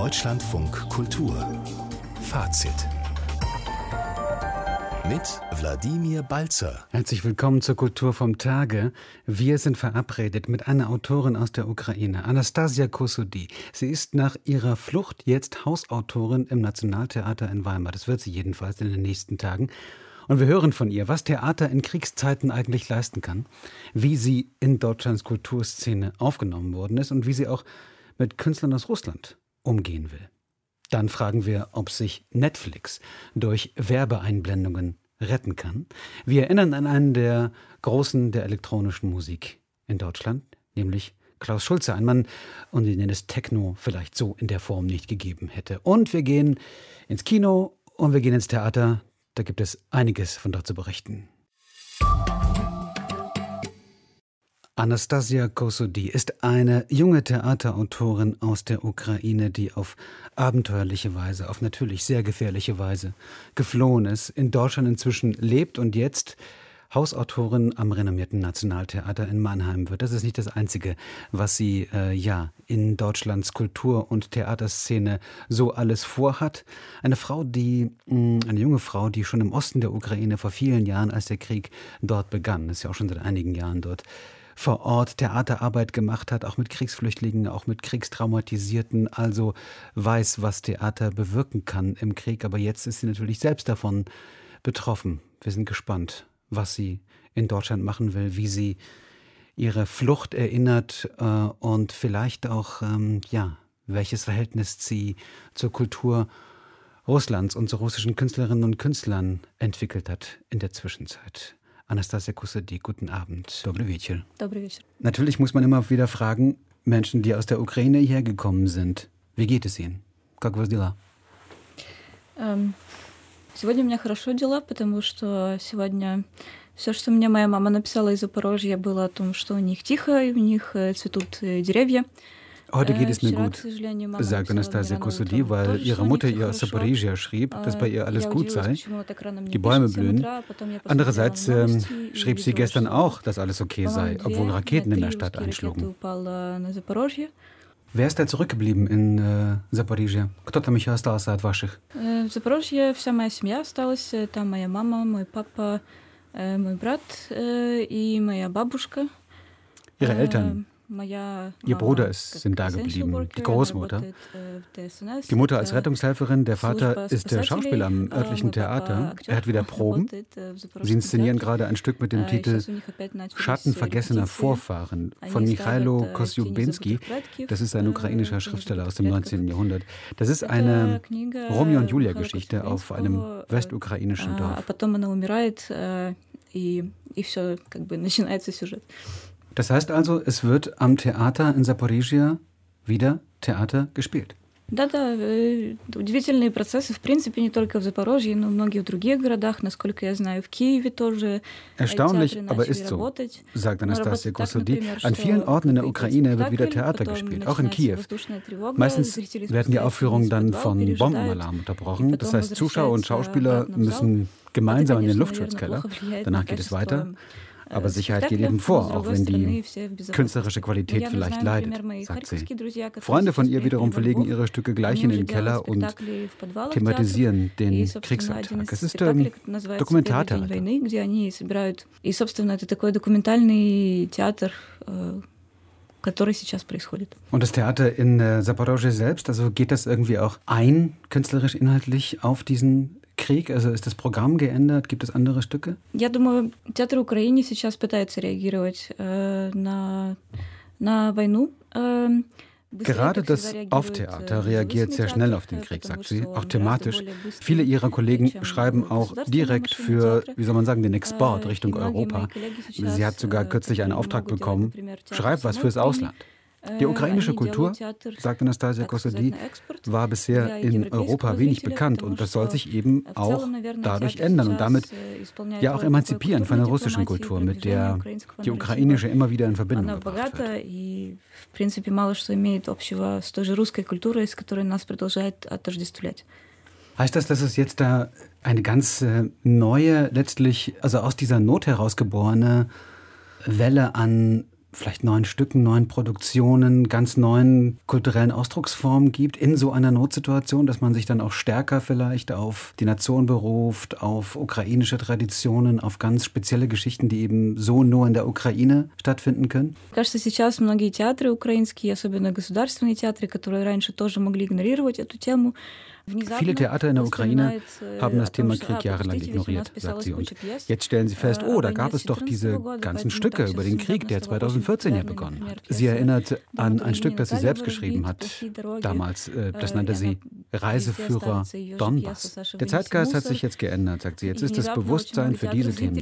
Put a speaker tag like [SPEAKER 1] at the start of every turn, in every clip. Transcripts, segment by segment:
[SPEAKER 1] Deutschlandfunk Kultur Fazit mit Wladimir Balzer.
[SPEAKER 2] Herzlich willkommen zur Kultur vom Tage. Wir sind verabredet mit einer Autorin aus der Ukraine, Anastasia Kossoudi. Sie ist nach ihrer Flucht jetzt Hausautorin im Nationaltheater in Weimar. Das wird sie jedenfalls in den nächsten Tagen. Und wir hören von ihr, was Theater in Kriegszeiten eigentlich leisten kann, wie sie in Deutschlands Kulturszene aufgenommen worden ist und wie sie auch mit Künstlern aus Russland umgehen will. Dann fragen wir, ob sich Netflix durch Werbeeinblendungen retten kann. Wir erinnern an einen der Großen der elektronischen Musik in Deutschland, nämlich Klaus Schulze, ein Mann, und den es Techno vielleicht so in der Form nicht gegeben hätte. Und wir gehen ins Kino und wir gehen ins Theater. Da gibt es einiges von dort zu berichten. Anastasia Kossoudi ist eine junge Theaterautorin aus der Ukraine, die auf abenteuerliche Weise, auf natürlich sehr gefährliche Weise geflohen ist, in Deutschland inzwischen lebt und jetzt Hausautorin am renommierten Nationaltheater in Mannheim wird. Das ist nicht das Einzige, was sie in Deutschlands Kultur- und Theaterszene so alles vorhat. Eine junge Frau, die schon im Osten der Ukraine vor vielen Jahren, als der Krieg dort begann, ist ja auch schon seit einigen Jahren dort, vor Ort Theaterarbeit gemacht hat, auch mit Kriegsflüchtlingen, auch mit Kriegstraumatisierten, also weiß, was Theater bewirken kann im Krieg. Aber jetzt ist sie natürlich selbst davon betroffen. Wir sind gespannt, was sie in Deutschland machen will, wie sie ihre Flucht erinnert und vielleicht auch, welches Verhältnis sie zur Kultur Russlands und zu russischen Künstlerinnen und Künstlern entwickelt hat in der Zwischenzeit. Anastasia Kossoudi, guten Abend. Добрый вечер.
[SPEAKER 3] Добрый вечер.
[SPEAKER 2] Natürlich muss man immer wieder fragen, Menschen, die aus der Ukraine hergekommen sind, wie geht es ihnen? Как у вас дела?
[SPEAKER 3] Сегодня у меня хорошо дела, потому что сегодня все, что мне моя мама написала из Запорожья, было о том, что у них тихо, и у них цветут деревья.
[SPEAKER 2] Heute geht es mir gut, sagt Anastasia Kossoudi, weil ihre Mutter ihr aus Zaporizhia schrieb, dass bei ihr alles gut sei, die Bäume blühen. Andererseits schrieb sie gestern auch, dass alles okay sei, obwohl Raketen in der Stadt einschlugen. Wer ist da zurückgeblieben in Zaporizhia? Кто там еще остался от ваших?
[SPEAKER 3] В Запорожье вся моя семья осталась. Там моя мама, мой папа, мой брат и моя бабушка.
[SPEAKER 2] Ihre Eltern. Ihr Bruder sind da geblieben, die Großmutter. Die Mutter als Rettungshelferin, der Vater ist der Schauspieler am örtlichen Theater. Er hat wieder Proben. Sie inszenieren gerade ein Stück mit dem Titel Schatten vergessener Vorfahren von Michailo Kosyubinski. Das ist ein ukrainischer Schriftsteller aus dem 19. Jahrhundert. Das ist eine Romeo und Julia-Geschichte auf einem westukrainischen Dorf. Das heißt also, es wird am Theater in Zaporizhia wieder Theater gespielt.
[SPEAKER 3] Да, удивительные процессы, в принципе, не только в Запорожье, но и в многих других городах. Насколько я знаю, в Киеве тоже.
[SPEAKER 2] Erstaunlich, aber ist so, sagt Anastasia Kossoudi. An vielen Orten in der Ukraine wird wieder Theater gespielt, auch in Kiew. Meistens werden die Aufführungen dann von Bombenalarm unterbrochen. Das heißt, Zuschauer und Schauspieler müssen gemeinsam in den Luftschutzkeller. Danach geht es weiter. Aber Sicherheit geht eben vor, auch wenn die künstlerische Qualität vielleicht leidet, sagt sie. Freunde von ihr wiederum verlegen ihre Stücke gleich in den Keller und thematisieren den Kriegsalltag. Es ist Dokumentartheater. Und das Theater in Zaporozhye selbst, also geht das irgendwie auch ein, künstlerisch, inhaltlich auf diesen Krieg? Also ist das Programm geändert? Gibt es andere Stücke?
[SPEAKER 3] Я думаю, театр Украины сейчас пытается реагировать на войну.
[SPEAKER 2] Gerade das Off-Theater reagiert sehr schnell auf den Krieg, sagt sie, auch thematisch. Viele ihrer Kollegen schreiben auch direkt für, den Export Richtung Europa. Sie hat sogar kürzlich einen Auftrag bekommen, schreib was fürs Ausland. Die ukrainische Kultur, sagt Anastasia Kossoudi, war bisher in Europa wenig bekannt und das soll sich eben auch dadurch ändern und damit ja auch emanzipieren von der russischen Kultur, mit der die ukrainische immer wieder in Verbindung gebracht wird. Heißt das, dass es jetzt da eine ganz neue, letztlich, also aus dieser Not herausgeborene Welle an vielleicht neuen Stücken, neuen Produktionen, ganz neuen kulturellen Ausdrucksformen gibt in so einer Notsituation, dass man sich dann auch stärker vielleicht auf die Nation beruft, auf ukrainische Traditionen, auf ganz spezielle Geschichten, die eben so nur in der Ukraine stattfinden können?
[SPEAKER 3] Кажется, сейчас многие театры украинские, особенно государственные театры, которые раньше тоже могли игнорировать эту тему.
[SPEAKER 2] Viele Theater in der Ukraine haben das Thema Krieg jahrelang ignoriert, sagt sie. Und jetzt stellen sie fest, da gab es doch diese ganzen Stücke über den Krieg, der 2014 ja begonnen hat. Sie erinnert an ein Stück, das sie selbst geschrieben hat, damals, das nannte sie Reiseführer Donbass. Der Zeitgeist hat sich jetzt geändert, sagt sie. Jetzt ist das Bewusstsein für diese Themen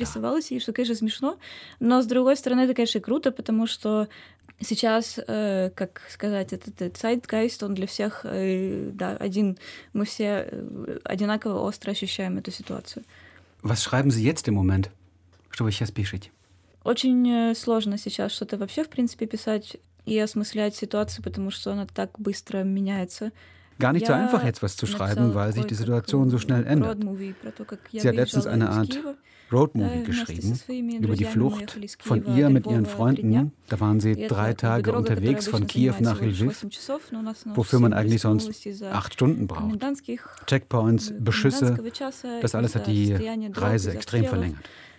[SPEAKER 2] da.
[SPEAKER 3] Сейчас, как сказать, этот Zeitgeist, он для всех, да, один. Мы все одинаково остро ощущаем эту ситуацию.
[SPEAKER 2] Was schreiben Sie jetzt im Moment? Что вы сейчас пишете?
[SPEAKER 3] Очень сложно сейчас что-то вообще, в принципе, писать и осмыслять ситуацию, потому что она так быстро меняется.
[SPEAKER 2] Gar nicht so einfach, jetzt was zu schreiben, weil sich die Situation so schnell ändert. Sie hat letztens eine Art Roadmovie geschrieben über die Flucht von ihr mit ihren Freunden. Da waren sie 3 Tage unterwegs von Kiew nach Lviv, wofür man eigentlich sonst 8 Stunden braucht. Checkpoints, Beschüsse, das alles hat die Reise extrem verlängert.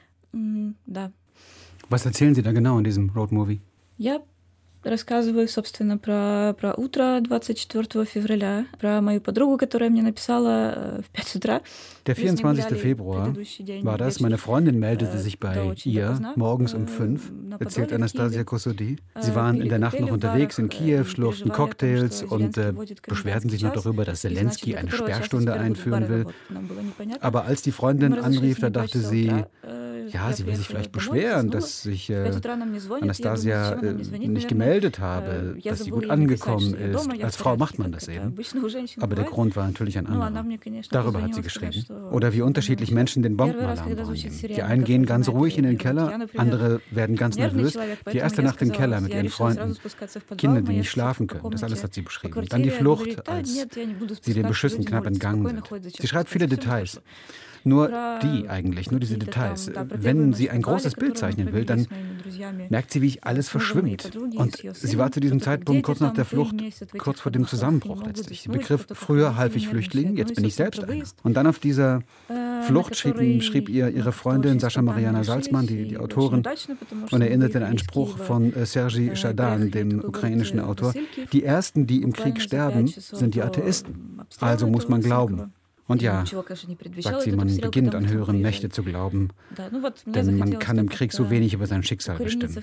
[SPEAKER 2] Was erzählen Sie da genau in diesem Roadmovie?
[SPEAKER 3] Рассказываю, собственно, про утро 24 февраля, про мою подругу, которая мне написала в 5 утра.
[SPEAKER 2] Der 24. Februar war das. Meine Freundin meldete sich bei ihr morgens um 5, erzählt Anastasia Kosody. Sie waren in der Nacht noch unterwegs in Kiew, schlürften Cocktails und beschwerten sich noch darüber, dass Zelensky eine Sperrstunde einführen will. Aber als die Freundin anrief, da dachte sie, ja, sie will sich vielleicht beschweren, dass sich Anastasia nicht gemeldet habe, dass sie gut angekommen ist. Als Frau macht man das eben. Aber der Grund war natürlich ein anderer. Darüber hat sie geschrieben. Oder wie unterschiedlich Menschen den Bombenalarm wahrnehmen. Die einen gehen ganz ruhig in den Keller, andere werden ganz nervös. Die erste Nacht im Keller mit ihren Freunden, Kinder, die nicht schlafen können, das alles hat sie beschrieben. Dann die Flucht, als sie den Beschüssen knapp entgangen sind. Sie schreibt viele Details. Nur diese Details. Wenn sie ein großes Bild zeichnen will, dann merkt sie, wie alles verschwimmt. Und sie war zu diesem Zeitpunkt kurz nach der Flucht, kurz vor dem Zusammenbruch letztlich. Sie begriff, früher half ich Flüchtlingen, jetzt bin ich selbst einer. Und dann auf dieser Flucht schrieb ihr ihre Freundin Sascha Mariana Salzman, die Autorin, und erinnerte an einen Spruch von Sergei Shadan, dem ukrainischen Autor: Die Ersten, die im Krieg sterben, sind die Atheisten. Also muss man glauben. Und ja, sagt sie, man beginnt an höhere Mächte zu glauben, denn man kann im Krieg so wenig über sein Schicksal bestimmen.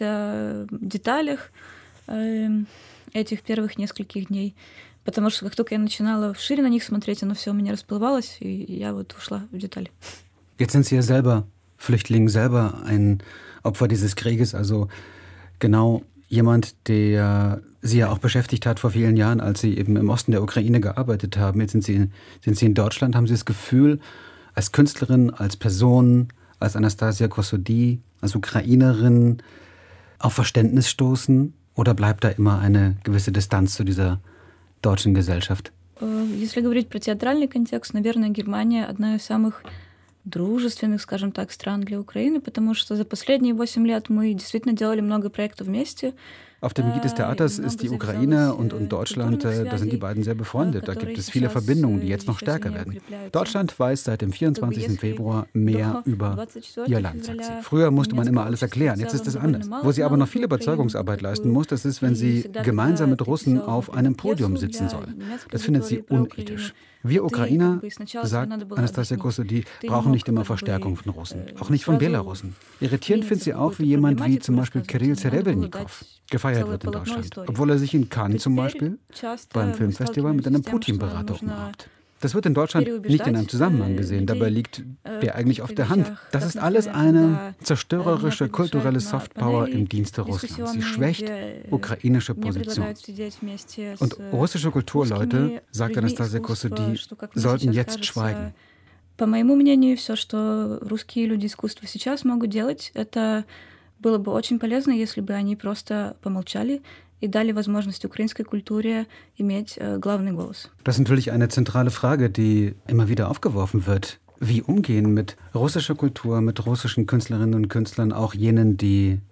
[SPEAKER 3] Потому что как только я начинала шире на них смотреть, оно все у меня расплывалось, и я вот ушла в детали.
[SPEAKER 2] Jetzt sind Sie ja selber Flüchtling, selber ein Opfer dieses Krieges, also genau jemand, der Sie ja auch beschäftigt hat vor vielen Jahren, als Sie eben im Osten der Ukraine gearbeitet haben. Jetzt sind Sie in Deutschland. Haben Sie das Gefühl, als Künstlerin, als Person, als Anastasia Kosody, als Ukrainerin auf Verständnis stoßen? Oder bleibt da immer eine gewisse Distanz zu dieser deutschen Gesellschaft?
[SPEAKER 3] Если говорить про театральный контекст, наверное, Германия одна из самых дружественных, скажем так, стран для Украины, потому что за последние 8 лет мы действительно делали много проектов вместе.
[SPEAKER 2] Auf dem Gebiet des Theaters ist die Ukraine und Deutschland, da sind die beiden sehr befreundet. Da gibt es viele Verbindungen, die jetzt noch stärker werden. Deutschland weiß seit dem 24. Februar mehr über ihr Land, sagt sie. Früher musste man immer alles erklären, jetzt ist es anders. Wo sie aber noch viel Überzeugungsarbeit leisten muss, das ist, wenn sie gemeinsam mit Russen auf einem Podium sitzen soll. Das findet sie unethisch. Wir Ukrainer, sagt Anastasia Kosody, brauchen nicht immer Verstärkung von Russen, auch nicht von Belarussen. Irritierend findet sie auch, wie jemand wie zum Beispiel Kirill Serebrennikov gefeiert wird in Deutschland, obwohl er sich in Cannes zum Beispiel beim Filmfestival mit einem Putin-Berater umhabt. Das wird in Deutschland nicht in einem Zusammenhang gesehen, dabei liegt der eigentlich auf der Hand. Das ist alles eine zerstörerische kulturelle Softpower im Dienste Russlands. Sie schwächt ukrainische Position. Und russische Kulturleute, sagt Anastasia Kosody, sollten jetzt schweigen.
[SPEAKER 3] По моему мнению, все, что русские люди искусства сейчас могут делать, это было бы очень полезно, если бы они просто помолчали и дали возможность украинской культуре иметь главный голос.
[SPEAKER 2] Das ist natürlich eine zentrale Frage, die immer wieder aufgeworfen wird. Wie umgehen mit russischer Kultur, mit russischen Künstlerinnen und Künstlern, auch jenen, die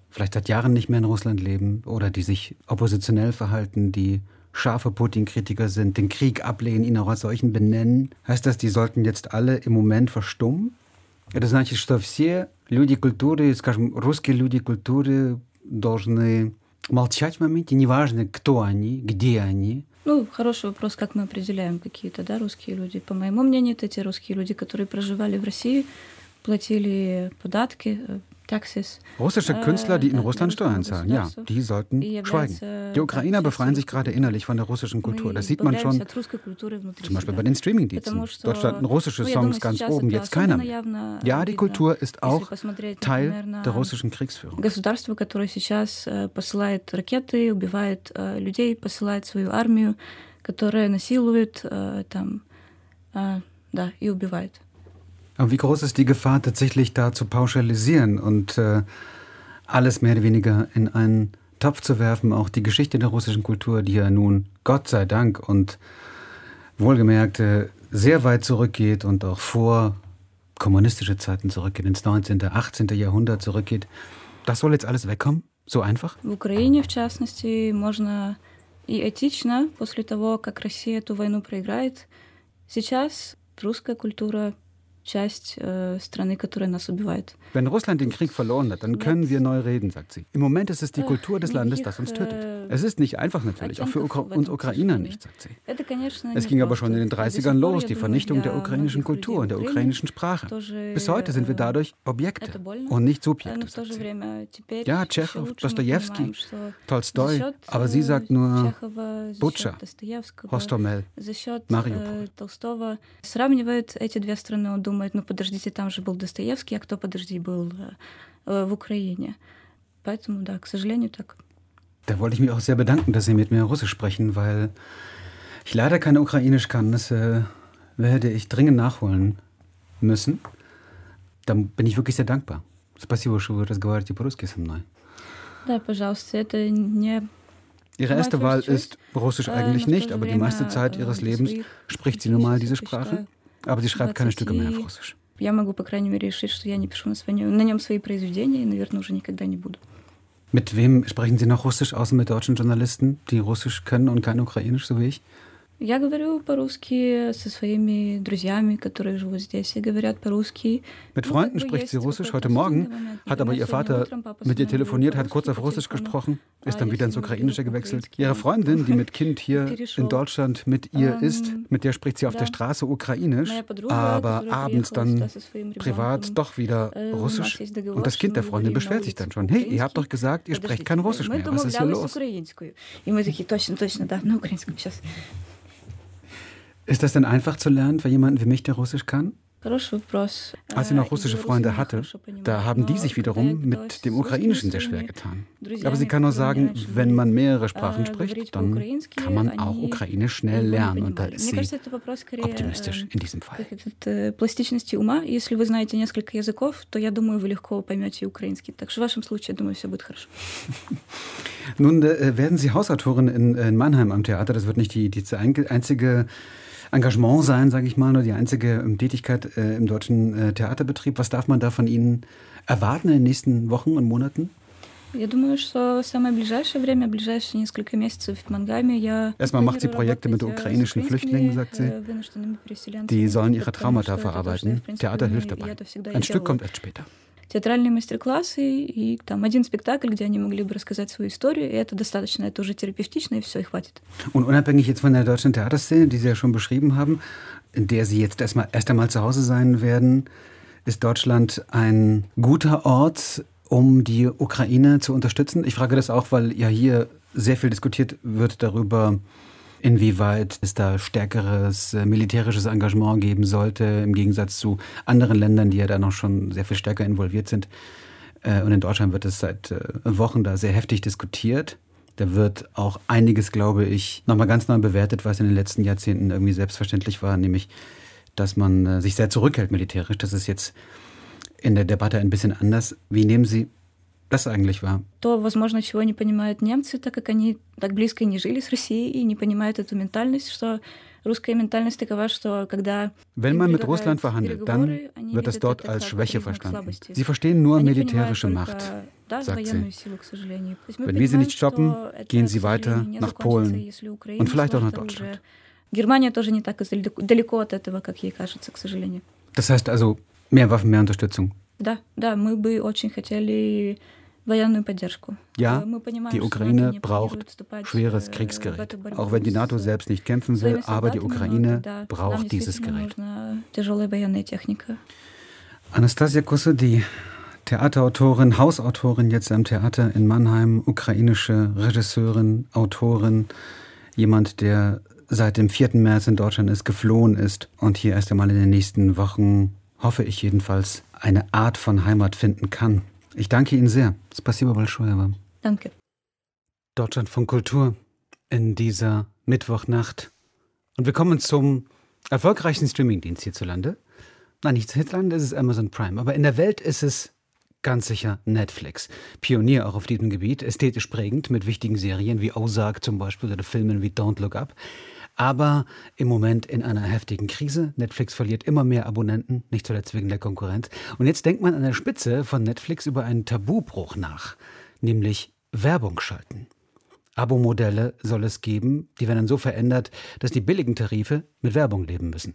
[SPEAKER 2] vielleicht seit Jahren nicht mehr in Russland leben oder die sich oppositionell verhalten, die scharfe Putin-Kritiker sind, den Krieg ablehnen, ihn auch als solchen benennen. Heißt das, die sollten jetzt alle im Moment verstummen? Это значит, что все люди культуры, скажем, русские люди культуры должны молчать в моменте, неважно, кто они, где они.
[SPEAKER 3] Ну, хороший вопрос, как мы определяем какие-то, да, русские люди. По моему мнению, это те русские люди, которые проживали в России, платили податки, taxes.
[SPEAKER 2] Russische Künstler, die in Russland Steuern zahlen, ja, die sollten schweigen. Die Ukrainer befreien sich gerade innerlich von der russischen Kultur. Das sieht man schon zum Beispiel bei den Streamingdiensten. Dort standen russische Songs ganz oben, jetzt keiner mehr. Ja, die Kultur ist auch Teil der russischen Kriegsführung.
[SPEAKER 3] Государство, которое сейчас посылает ракеты, убивает людей, посылает свою армию, которая насилует там, да, и убивает.
[SPEAKER 2] Aber wie groß ist die Gefahr, tatsächlich da zu pauschalisieren und alles mehr oder weniger in einen Topf zu werfen, auch die Geschichte der russischen Kultur, die ja nun, Gott sei Dank und wohlgemerkt sehr weit zurückgeht und auch vor kommunistische Zeiten zurückgeht, ins 19., 18. Jahrhundert zurückgeht. Das soll jetzt alles wegkommen? So einfach?
[SPEAKER 3] В Украине, в частности, можно и этично, после того, как Россия эту войну проиграет, сейчас русская культура часть страны, которая нас убивает.
[SPEAKER 2] Wenn Russland den Krieg verloren hat, dann können wir neu reden, sagt sie. Im Moment ist es die Kultur des Landes, das uns tötet. Es ist nicht einfach natürlich, auch für uns Ukrainer nicht, sagt sie. Es ging aber schon in den 30ern los, die Vernichtung der ukrainischen Kultur und der ukrainischen Sprache. Bis heute sind wir dadurch Objekte und nicht Subjekte, sagt sie. Ja, Tschechow, Dostojewski, Tolstoi, aber sie sagt nur Butscha, Hostomel, Mariupol.
[SPEAKER 3] Сравнивает эти две страны, он думает, ну подождите, там же был Достоевский, а кто, подожди, был в Украине. Поэтому, да, к сожалению, так.
[SPEAKER 2] Da wollte ich mich auch sehr bedanken, dass Sie mit mir Russisch sprechen, weil ich leider kein Ukrainisch kann. Das werde ich dringend nachholen müssen. Da bin ich wirklich sehr dankbar. Спасибо, что вы разговариваете по-русски со мной.
[SPEAKER 3] Да, пожалуйста, это не...
[SPEAKER 2] Ihre erste Wahl ist Russisch eigentlich nicht, aber die meiste Zeit ihres Lebens spricht sie nun mal diese Sprache. Aber sie schreibt keine Stücke mehr auf Russisch.
[SPEAKER 3] Я могу, по крайней мере, решить, что я не пишу на нем свои произведения и, наверное, уже никогда не буду.
[SPEAKER 2] Mit wem sprechen Sie noch Russisch, außer mit deutschen Journalisten, die Russisch können und kein Ukrainisch, so wie ich?
[SPEAKER 3] Я говорю по-русски со своими друзьями, которые живут здесь, и говорят по-русски.
[SPEAKER 2] Mit Freunden spricht sie Russisch. Heute Morgen hat aber ihr Vater mit ihr telefoniert, hat kurz auf Russisch gesprochen, ist dann wieder ins Ukrainische gewechselt. Ihre Freundin, die mit Kind hier in Deutschland mit ihr ist, mit der spricht sie auf der Straße Ukrainisch, aber abends dann privat doch wieder Russisch. Und das Kind der Freundin beschwert sich dann schon. Hey, ihr habt doch gesagt, ihr sprecht kein Russisch mehr. Was ist hier los? Ist das denn einfach zu lernen für jemanden wie mich, der Russisch kann? Als sie noch russische Freunde hatte, da haben die sich wiederum mit dem Ukrainischen sehr schwer getan. Aber sie kann nur sagen, wenn man mehrere Sprachen spricht, dann kann man auch Ukrainisch schnell lernen. Und da ist sie optimistisch in diesem Fall.
[SPEAKER 3] Пластичности ума. Если вы знаете несколько языков, то я думаю, вы легко поймете украинский. Так что в вашем случае, я думаю, все будет хорошо.
[SPEAKER 2] Nun werden Sie Hausautorin in Mannheim am Theater. Das wird nicht die einzige Engagement sein, sage ich mal, nur die einzige Tätigkeit im deutschen Theaterbetrieb. Was darf man da von Ihnen erwarten in den nächsten Wochen und Monaten?
[SPEAKER 3] Erstmal
[SPEAKER 2] macht sie Projekte mit ukrainischen Flüchtlingen, sagt sie. Die sollen ihre Traumata verarbeiten. Theater hilft dabei. Ein Stück kommt erst später.
[SPEAKER 3] Театральные мастер-классы и там один спектакль, где они могли бы рассказать свою историю, и это достаточно, это уже терапевтично, и все, и хватит.
[SPEAKER 2] Und unabhängig jetzt von der deutschen Theaterszene, die Sie ja schon beschrieben haben, in der Sie jetzt erst einmal zu Hause sein werden, ist Deutschland ein guter Ort, um die Ukraine zu unterstützen? Ich frage das auch, weil ja hier sehr viel diskutiert wird darüber, inwieweit es da stärkeres militärisches Engagement geben sollte, im Gegensatz zu anderen Ländern, die ja da noch schon sehr viel stärker involviert sind. Und in Deutschland wird es seit Wochen da sehr heftig diskutiert. Da wird auch einiges, glaube ich, nochmal ganz neu bewertet, was in den letzten Jahrzehnten irgendwie selbstverständlich war, nämlich, dass man sich sehr zurückhält militärisch. Das ist jetzt in der Debatte ein bisschen anders. Wie nehmen Sie das eigentlich war.
[SPEAKER 3] То, возможно, чего не понимают немцы, так как они так близко не жили с Россией и не понимают эту ментальность, что rусская ментальность такова, что когда
[SPEAKER 2] Wenn man mit Russland verhandelt, dann wird das dort als Schwäche verstanden. Sie verstehen nur militärische Macht, sagt sie. Wenn wir sie nicht stoppen, gehen sie weiter nach Polen und vielleicht auch nach Deutschland.
[SPEAKER 3] Германия тоже не так далеко от этого, как ей кажется, к сожалению.
[SPEAKER 2] Das heißt also, mehr Waffen, mehr Unterstützung.
[SPEAKER 3] Да, мы бы очень хотели военную поддержку.
[SPEAKER 2] Ja, die Ukraine braucht schweres Kriegsgerät. Auch wenn die NATO selbst nicht kämpfen will, aber die Ukraine braucht dieses Gerät. Anastasia Kussoudi, Theaterautorin, Hausautorin jetzt am Theater in Mannheim, ukrainische Regisseurin, Autorin, jemand, der seit dem 4. März in Deutschland ist, geflohen ist und hier erst einmal in den nächsten Wochen, hoffe ich jedenfalls, eine Art von Heimat finden kann. Ich danke Ihnen sehr. Спасибо большое вам.
[SPEAKER 3] Danke.
[SPEAKER 2] Deutschlandfunk Kultur in dieser Mittwochnacht. Und wir kommen zum erfolgreichsten Streamingdienst hierzulande. Nein, nicht hierzulande, es ist Amazon Prime. Aber in der Welt ist es ganz sicher Netflix. Pionier auch auf diesem Gebiet, ästhetisch prägend mit wichtigen Serien wie Ozark zum Beispiel oder Filmen wie Don't Look Up. Aber im Moment in einer heftigen Krise. Netflix verliert immer mehr Abonnenten, nicht zuletzt wegen der Konkurrenz. Und jetzt denkt man an der Spitze von Netflix über einen Tabubruch nach, nämlich Werbung schalten. Abo-Modelle soll es geben, die werden dann so verändert, dass die billigen Tarife mit Werbung leben müssen.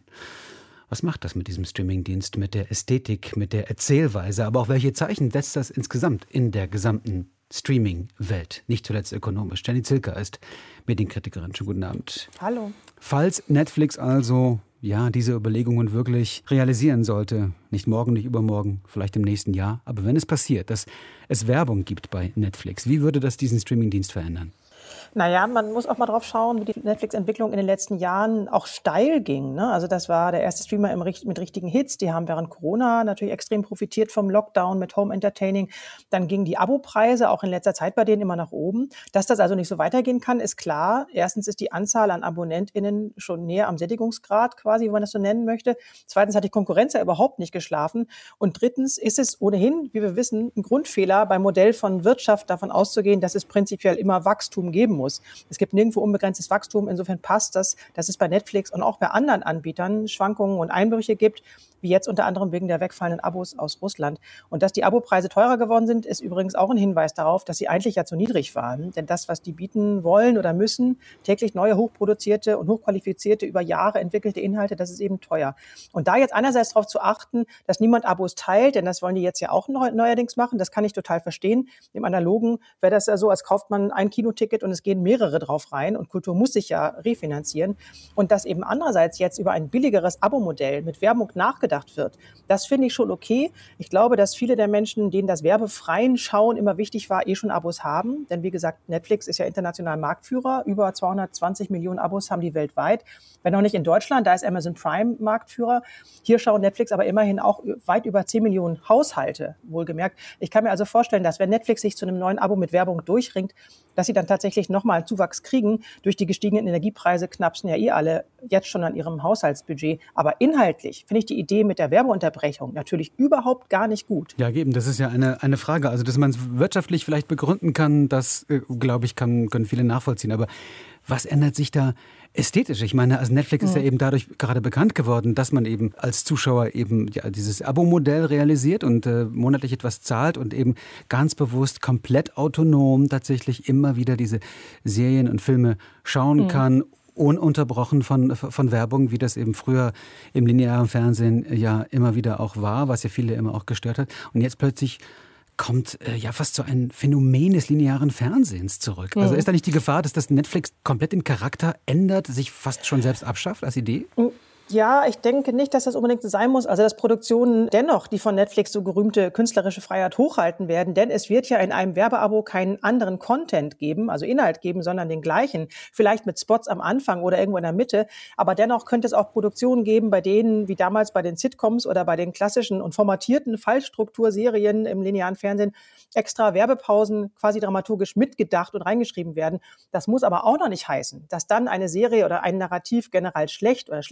[SPEAKER 2] Was macht das mit diesem Streamingdienst, mit der Ästhetik, mit der Erzählweise, aber auch welche Zeichen setzt das insgesamt in der gesamten Streaming-Welt, nicht zuletzt ökonomisch? Jenny Zilker ist Medienkritikerin. Schönen guten Abend.
[SPEAKER 4] Hallo.
[SPEAKER 2] Falls Netflix also diese Überlegungen wirklich realisieren sollte, nicht morgen, nicht übermorgen, vielleicht im nächsten Jahr, aber wenn es passiert, dass es Werbung gibt bei Netflix, wie würde das diesen Streamingdienst verändern?
[SPEAKER 4] Naja, man muss auch mal drauf schauen, wie die Netflix-Entwicklung in den letzten Jahren auch steil ging. Ne? Also das war der erste Streamer mit richtigen Hits. Die haben während Corona natürlich extrem profitiert vom Lockdown mit Home Entertaining. Dann gingen die Abopreise auch in letzter Zeit bei denen immer nach oben. Dass das also nicht so weitergehen kann, ist klar. Erstens ist die Anzahl an AbonnentInnen schon näher am Sättigungsgrad quasi, wenn man das so nennen möchte. Zweitens hat die Konkurrenz ja überhaupt nicht geschlafen. Und drittens ist es ohnehin, wie wir wissen, ein Grundfehler beim Modell von Wirtschaft davon auszugehen, dass es prinzipiell immer Wachstum geben muss. Es gibt nirgendwo unbegrenztes Wachstum. Insofern passt das, dass es bei Netflix und auch bei anderen Anbietern Schwankungen und Einbrüche gibt, wie jetzt unter anderem wegen der wegfallenden Abos aus Russland. Und dass die Abopreise teurer geworden sind, ist übrigens auch ein Hinweis darauf, dass sie eigentlich ja zu niedrig waren. Denn das, was die bieten wollen oder müssen, täglich neue, hochproduzierte und hochqualifizierte, über Jahre entwickelte Inhalte, das ist eben teuer. Und da jetzt einerseits darauf zu achten, dass niemand Abos teilt, denn das wollen die jetzt ja auch neuerdings machen, das kann ich total verstehen. Im Analogen wäre das ja so, als kauft man ein Kinoticket und es gehen mehrere drauf rein und Kultur muss sich ja refinanzieren. Und dass eben andererseits jetzt über ein billigeres Abo-Modell mit Werbung nachgedacht wird. Das finde ich schon okay. Ich glaube, dass viele der Menschen, denen das werbefreien Schauen immer wichtig war, schon Abos haben. Denn wie gesagt, Netflix ist ja international Marktführer. Über 220 Millionen Abos haben die weltweit. Wenn auch nicht in Deutschland, da ist Amazon Prime Marktführer. Hier schauen Netflix aber immerhin auch weit über 10 Millionen Haushalte, wohlgemerkt. Ich kann mir also vorstellen, dass wenn Netflix sich zu einem neuen Abo mit Werbung durchringt, dass sie dann tatsächlich nochmal einen Zuwachs kriegen. Durch die gestiegenen Energiepreise knapsen ja alle jetzt schon an ihrem Haushaltsbudget. Aber inhaltlich finde ich die Idee mit der Werbeunterbrechung natürlich überhaupt gar nicht gut.
[SPEAKER 2] Ja, eben, das ist ja eine Frage. Also, dass man es wirtschaftlich vielleicht begründen kann, das, glaube ich, können viele nachvollziehen. Aber was ändert sich da ästhetisch? Ich meine, also Netflix ist ja eben dadurch gerade bekannt geworden, dass man eben als Zuschauer eben dieses Abo-Modell realisiert und monatlich etwas zahlt und eben ganz bewusst komplett autonom tatsächlich immer wieder diese Serien und Filme schauen kann, ununterbrochen von Werbung, wie das eben früher im linearen Fernsehen ja immer wieder auch war, was ja viele immer auch gestört hat. Und jetzt plötzlich kommt fast so ein Phänomen des linearen Fernsehens zurück. Also ist da nicht die Gefahr, dass das Netflix komplett den Charakter ändert, sich fast schon selbst abschafft als Idee?
[SPEAKER 4] Ja, ich denke nicht, dass das unbedingt so sein muss. Also, dass Produktionen dennoch die von Netflix so gerühmte künstlerische Freiheit hochhalten werden. Denn es wird ja in einem Werbeabo keinen anderen Content geben, also Inhalt geben, sondern den gleichen. Vielleicht mit Spots am Anfang oder irgendwo in der Mitte. Aber dennoch könnte es auch Produktionen geben, bei denen, wie damals bei den Sitcoms oder bei den klassischen und formatierten Fallstrukturserien im linearen Fernsehen, extra Werbepausen quasi dramaturgisch mitgedacht und reingeschrieben werden. Das muss aber auch noch nicht heißen, dass dann eine Serie oder ein Narrativ generell schlecht oder schlechter wird.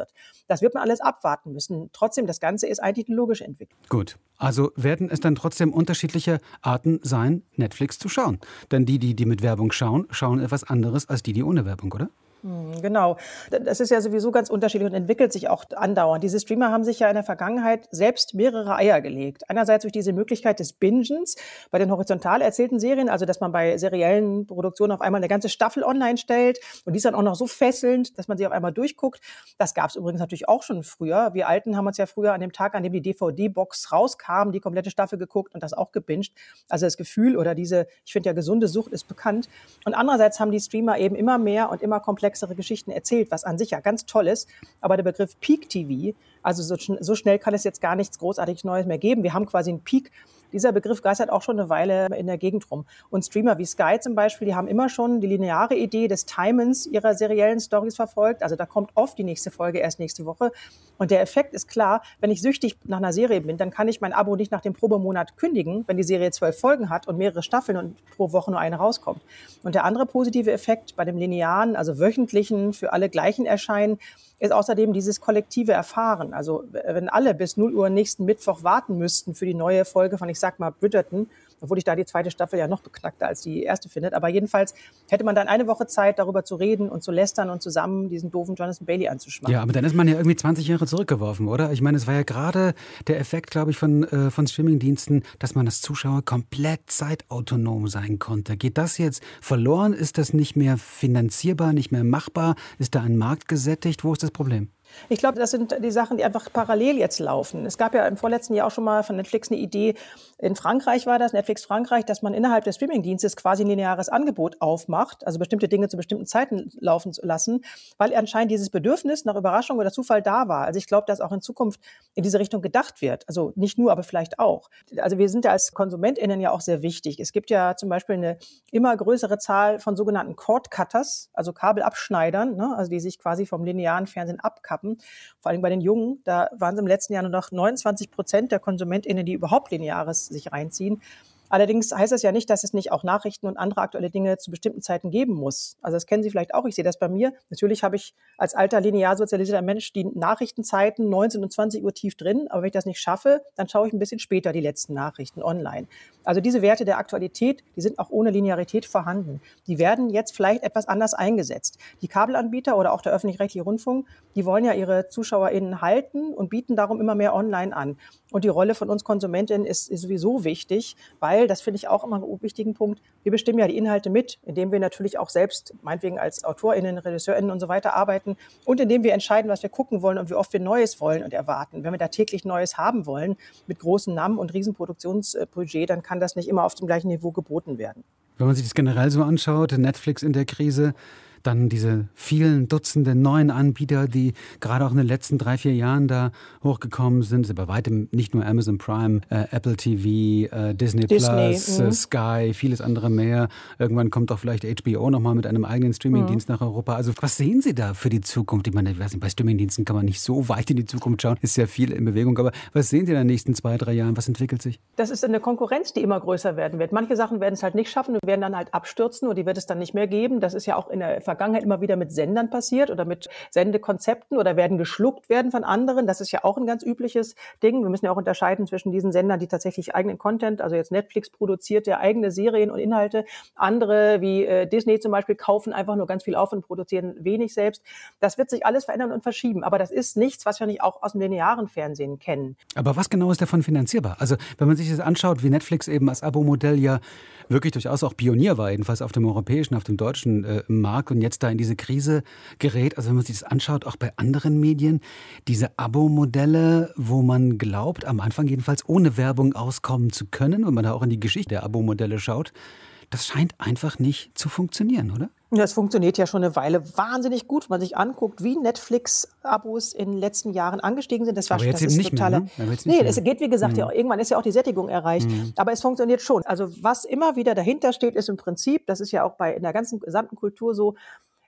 [SPEAKER 4] wird. Das wird man alles abwarten müssen. Trotzdem, das Ganze ist eigentlich eine logische Entwicklung.
[SPEAKER 2] Gut, also werden es dann trotzdem unterschiedliche Arten sein, Netflix zu schauen. Denn die mit Werbung schauen, schauen etwas anderes als die ohne Werbung, oder?
[SPEAKER 4] Genau. Das ist ja sowieso ganz unterschiedlich und entwickelt sich auch andauernd. Diese Streamer haben sich ja in der Vergangenheit selbst mehrere Eier gelegt. Einerseits durch diese Möglichkeit des Bingens bei den horizontal erzählten Serien, also dass man bei seriellen Produktionen auf einmal eine ganze Staffel online stellt und die ist dann auch noch so fesselnd, dass man sie auf einmal durchguckt. Das gab es übrigens natürlich auch schon früher. Wir Alten haben uns ja früher an dem Tag, an dem die DVD-Box rauskam, die komplette Staffel geguckt und das auch gebinged. Also das Gefühl oder diese, ich finde ja gesunde Sucht ist bekannt. Und andererseits haben die Streamer eben immer mehr und immer komplexere Geschichten erzählt, was an sich ja ganz toll ist. Aber der Begriff Peak TV, also so schnell kann es jetzt gar nichts großartig Neues mehr geben. Wir haben quasi einen Peak. Dieser Begriff geistert auch schon eine Weile in der Gegend rum. Und Streamer wie Sky zum Beispiel, die haben immer schon die lineare Idee des Timens ihrer seriellen Stories verfolgt. Also da kommt oft die nächste Folge erst nächste Woche. Und der Effekt ist klar, wenn ich süchtig nach einer Serie bin, dann kann ich mein Abo nicht nach dem Probemonat kündigen, wenn die Serie 12 Folgen hat und mehrere Staffeln und pro Woche nur eine rauskommt. Und der andere positive Effekt bei dem linearen, also wöchentlichen, für alle gleichen Erscheinen, ist außerdem dieses kollektive Erfahren. Also wenn alle bis 0 Uhr nächsten Mittwoch warten müssten für die neue Folge von, ich sag mal, Bridgerton, obwohl ich da die zweite Staffel ja noch beknackter als die erste findet. Aber jedenfalls hätte man dann eine Woche Zeit, darüber zu reden und zu lästern und zusammen diesen doofen Jonathan Bailey anzuschmacken.
[SPEAKER 2] Ja, aber dann ist man ja irgendwie 20 Jahre zurückgeworfen, oder? Ich meine, es war ja gerade der Effekt, glaube ich, von Streamingdiensten, dass man als Zuschauer komplett zeitautonom sein konnte. Geht das jetzt verloren? Ist das nicht mehr finanzierbar, nicht mehr machbar? Ist da ein Markt gesättigt? Wo ist das Problem?
[SPEAKER 4] Ich glaube, das sind die Sachen, die einfach parallel jetzt laufen. Es gab ja im vorletzten Jahr auch schon mal von Netflix eine Idee, in Frankreich war das, Netflix Frankreich, dass man innerhalb des Streamingdienstes quasi ein lineares Angebot aufmacht, also bestimmte Dinge zu bestimmten Zeiten laufen zu lassen, weil anscheinend dieses Bedürfnis nach Überraschung oder Zufall da war. Also ich glaube, dass auch in Zukunft in diese Richtung gedacht wird. Also nicht nur, aber vielleicht auch. Also wir sind ja als KonsumentInnen ja auch sehr wichtig. Es gibt ja zum Beispiel eine immer größere Zahl von sogenannten Cord-Cutters, also Kabelabschneidern, ne, also die sich quasi vom linearen Fernsehen abkappen. Vor allem bei den Jungen, da waren es im letzten Jahr nur noch 29% der KonsumentInnen, die überhaupt Lineares sich reinziehen. Allerdings heißt das ja nicht, dass es nicht auch Nachrichten und andere aktuelle Dinge zu bestimmten Zeiten geben muss. Also das kennen Sie vielleicht auch, ich sehe das bei mir. Natürlich habe ich als alter linear sozialisierter Mensch die Nachrichtenzeiten 19 und 20 Uhr tief drin, aber wenn ich das nicht schaffe, dann schaue ich ein bisschen später die letzten Nachrichten online. Also diese Werte der Aktualität, die sind auch ohne Linearität vorhanden. Die werden jetzt vielleicht etwas anders eingesetzt. Die Kabelanbieter oder auch der öffentlich-rechtliche Rundfunk, die wollen ja ihre ZuschauerInnen halten und bieten darum immer mehr online an. Und die Rolle von uns KonsumentInnen ist sowieso wichtig, weil, das finde ich auch immer einen wichtigen Punkt, wir bestimmen ja die Inhalte mit, indem wir natürlich auch selbst, meinetwegen als AutorInnen, RegisseurInnen und so weiter arbeiten und indem wir entscheiden, was wir gucken wollen und wie oft wir Neues wollen und erwarten. Wenn wir da täglich Neues haben wollen, mit großen Namen und Riesenproduktionsbudget, dann kann das nicht immer auf dem gleichen Niveau geboten werden.
[SPEAKER 2] Wenn man sich das generell so anschaut, Netflix in der Krise, dann diese vielen Dutzenden neuen Anbieter, die gerade auch in den letzten 3-4 Jahren da hochgekommen sind. Bei weitem nicht nur Amazon Prime, Apple TV, Disney Plus, Sky, vieles andere mehr. Irgendwann kommt auch vielleicht HBO nochmal mit einem eigenen Streamingdienst nach Europa. Also was sehen Sie da für die Zukunft? Ich meine, ich weiß nicht, bei Streamingdiensten kann man nicht so weit in die Zukunft schauen. Ist ja viel in Bewegung. Aber was sehen Sie in den nächsten 2-3 Jahren? Was entwickelt sich?
[SPEAKER 4] Das ist eine Konkurrenz, die immer größer werden wird. Manche Sachen werden es halt nicht schaffen und werden dann halt abstürzen und die wird es dann nicht mehr geben. Das ist ja auch in der Vergangenheit immer wieder mit Sendern passiert oder mit Sendekonzepten oder werden geschluckt werden von anderen. Das ist ja auch ein ganz übliches Ding. Wir müssen ja auch unterscheiden zwischen diesen Sendern, die tatsächlich eigenen Content, also jetzt Netflix produziert ja eigene Serien und Inhalte. Andere wie Disney zum Beispiel kaufen einfach nur ganz viel auf und produzieren wenig selbst. Das wird sich alles verändern und verschieben. Aber das ist nichts, was wir nicht auch aus dem linearen Fernsehen kennen.
[SPEAKER 2] Aber was genau ist davon finanzierbar? Also wenn man sich das anschaut, wie Netflix eben als Abo-Modell ja wirklich durchaus auch Pionier war, jedenfalls auf dem europäischen, auf dem deutschen Markt und jetzt da in diese Krise gerät. Also wenn man sich das anschaut, auch bei anderen Medien, diese Abo-Modelle, wo man glaubt, am Anfang jedenfalls ohne Werbung auskommen zu können, wenn man da auch in die Geschichte der Abo-Modelle schaut, das scheint einfach nicht zu funktionieren, oder?
[SPEAKER 4] Das funktioniert ja schon eine Weile wahnsinnig gut, wenn man sich anguckt, wie Netflix-Abos in den letzten Jahren angestiegen sind. Das war
[SPEAKER 2] aber jetzt eben nicht mehr, ne?
[SPEAKER 4] Es geht, wie gesagt, ja, irgendwann ist ja auch die Sättigung erreicht. Aber es funktioniert schon. Also was immer wieder dahinter steht, ist im Prinzip, das ist ja auch in der ganzen gesamten Kultur so,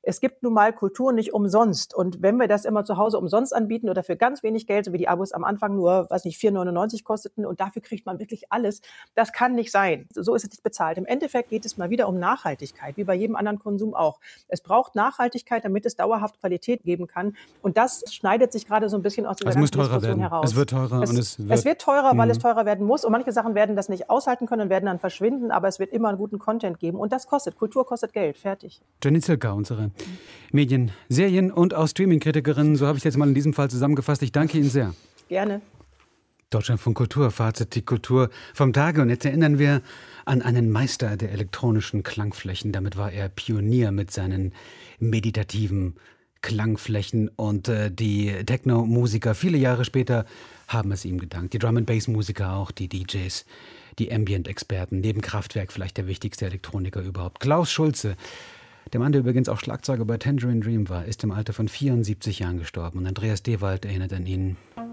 [SPEAKER 4] Es gibt nun mal Kultur nicht umsonst. Und wenn wir das immer zu Hause umsonst anbieten oder für ganz wenig Geld, so wie die Abos am Anfang nur, 4,99 kosteten und dafür kriegt man wirklich alles, das kann nicht sein. So ist es nicht bezahlt. Im Endeffekt geht es mal wieder um Nachhaltigkeit, wie bei jedem anderen Konsum auch. Es braucht Nachhaltigkeit, damit es dauerhaft Qualität geben kann. Und das schneidet sich gerade so ein bisschen aus dieser ganzen Diskussion heraus.
[SPEAKER 2] Es wird teurer.
[SPEAKER 4] Es wird teurer, weil es teurer werden muss. Und manche Sachen werden das nicht aushalten können und werden dann verschwinden. Aber es wird immer einen guten Content geben. Und das kostet. Kultur kostet Geld. Fertig.
[SPEAKER 2] Jenny Zilka, unsere Medien-, Serien- und auch Streaming-Kritikerin. So habe ich jetzt mal in diesem Fall zusammengefasst. Ich danke Ihnen sehr.
[SPEAKER 4] Gerne.
[SPEAKER 2] Deutschlandfunk Kultur, Fazit, die Kultur vom Tage. Und jetzt erinnern wir an einen Meister der elektronischen Klangflächen. Damit war er Pionier mit seinen meditativen Klangflächen. Und die Techno-Musiker viele Jahre später haben es ihm gedankt. Die Drum-and-Bass-Musiker auch, die DJs, die Ambient-Experten. Neben Kraftwerk vielleicht der wichtigste Elektroniker überhaupt. Klaus Schulze, der Mann, der übrigens auch Schlagzeuger bei Tangerine Dream war, ist im Alter von 74 Jahren gestorben. Und Andreas Dewald erinnert an ihn.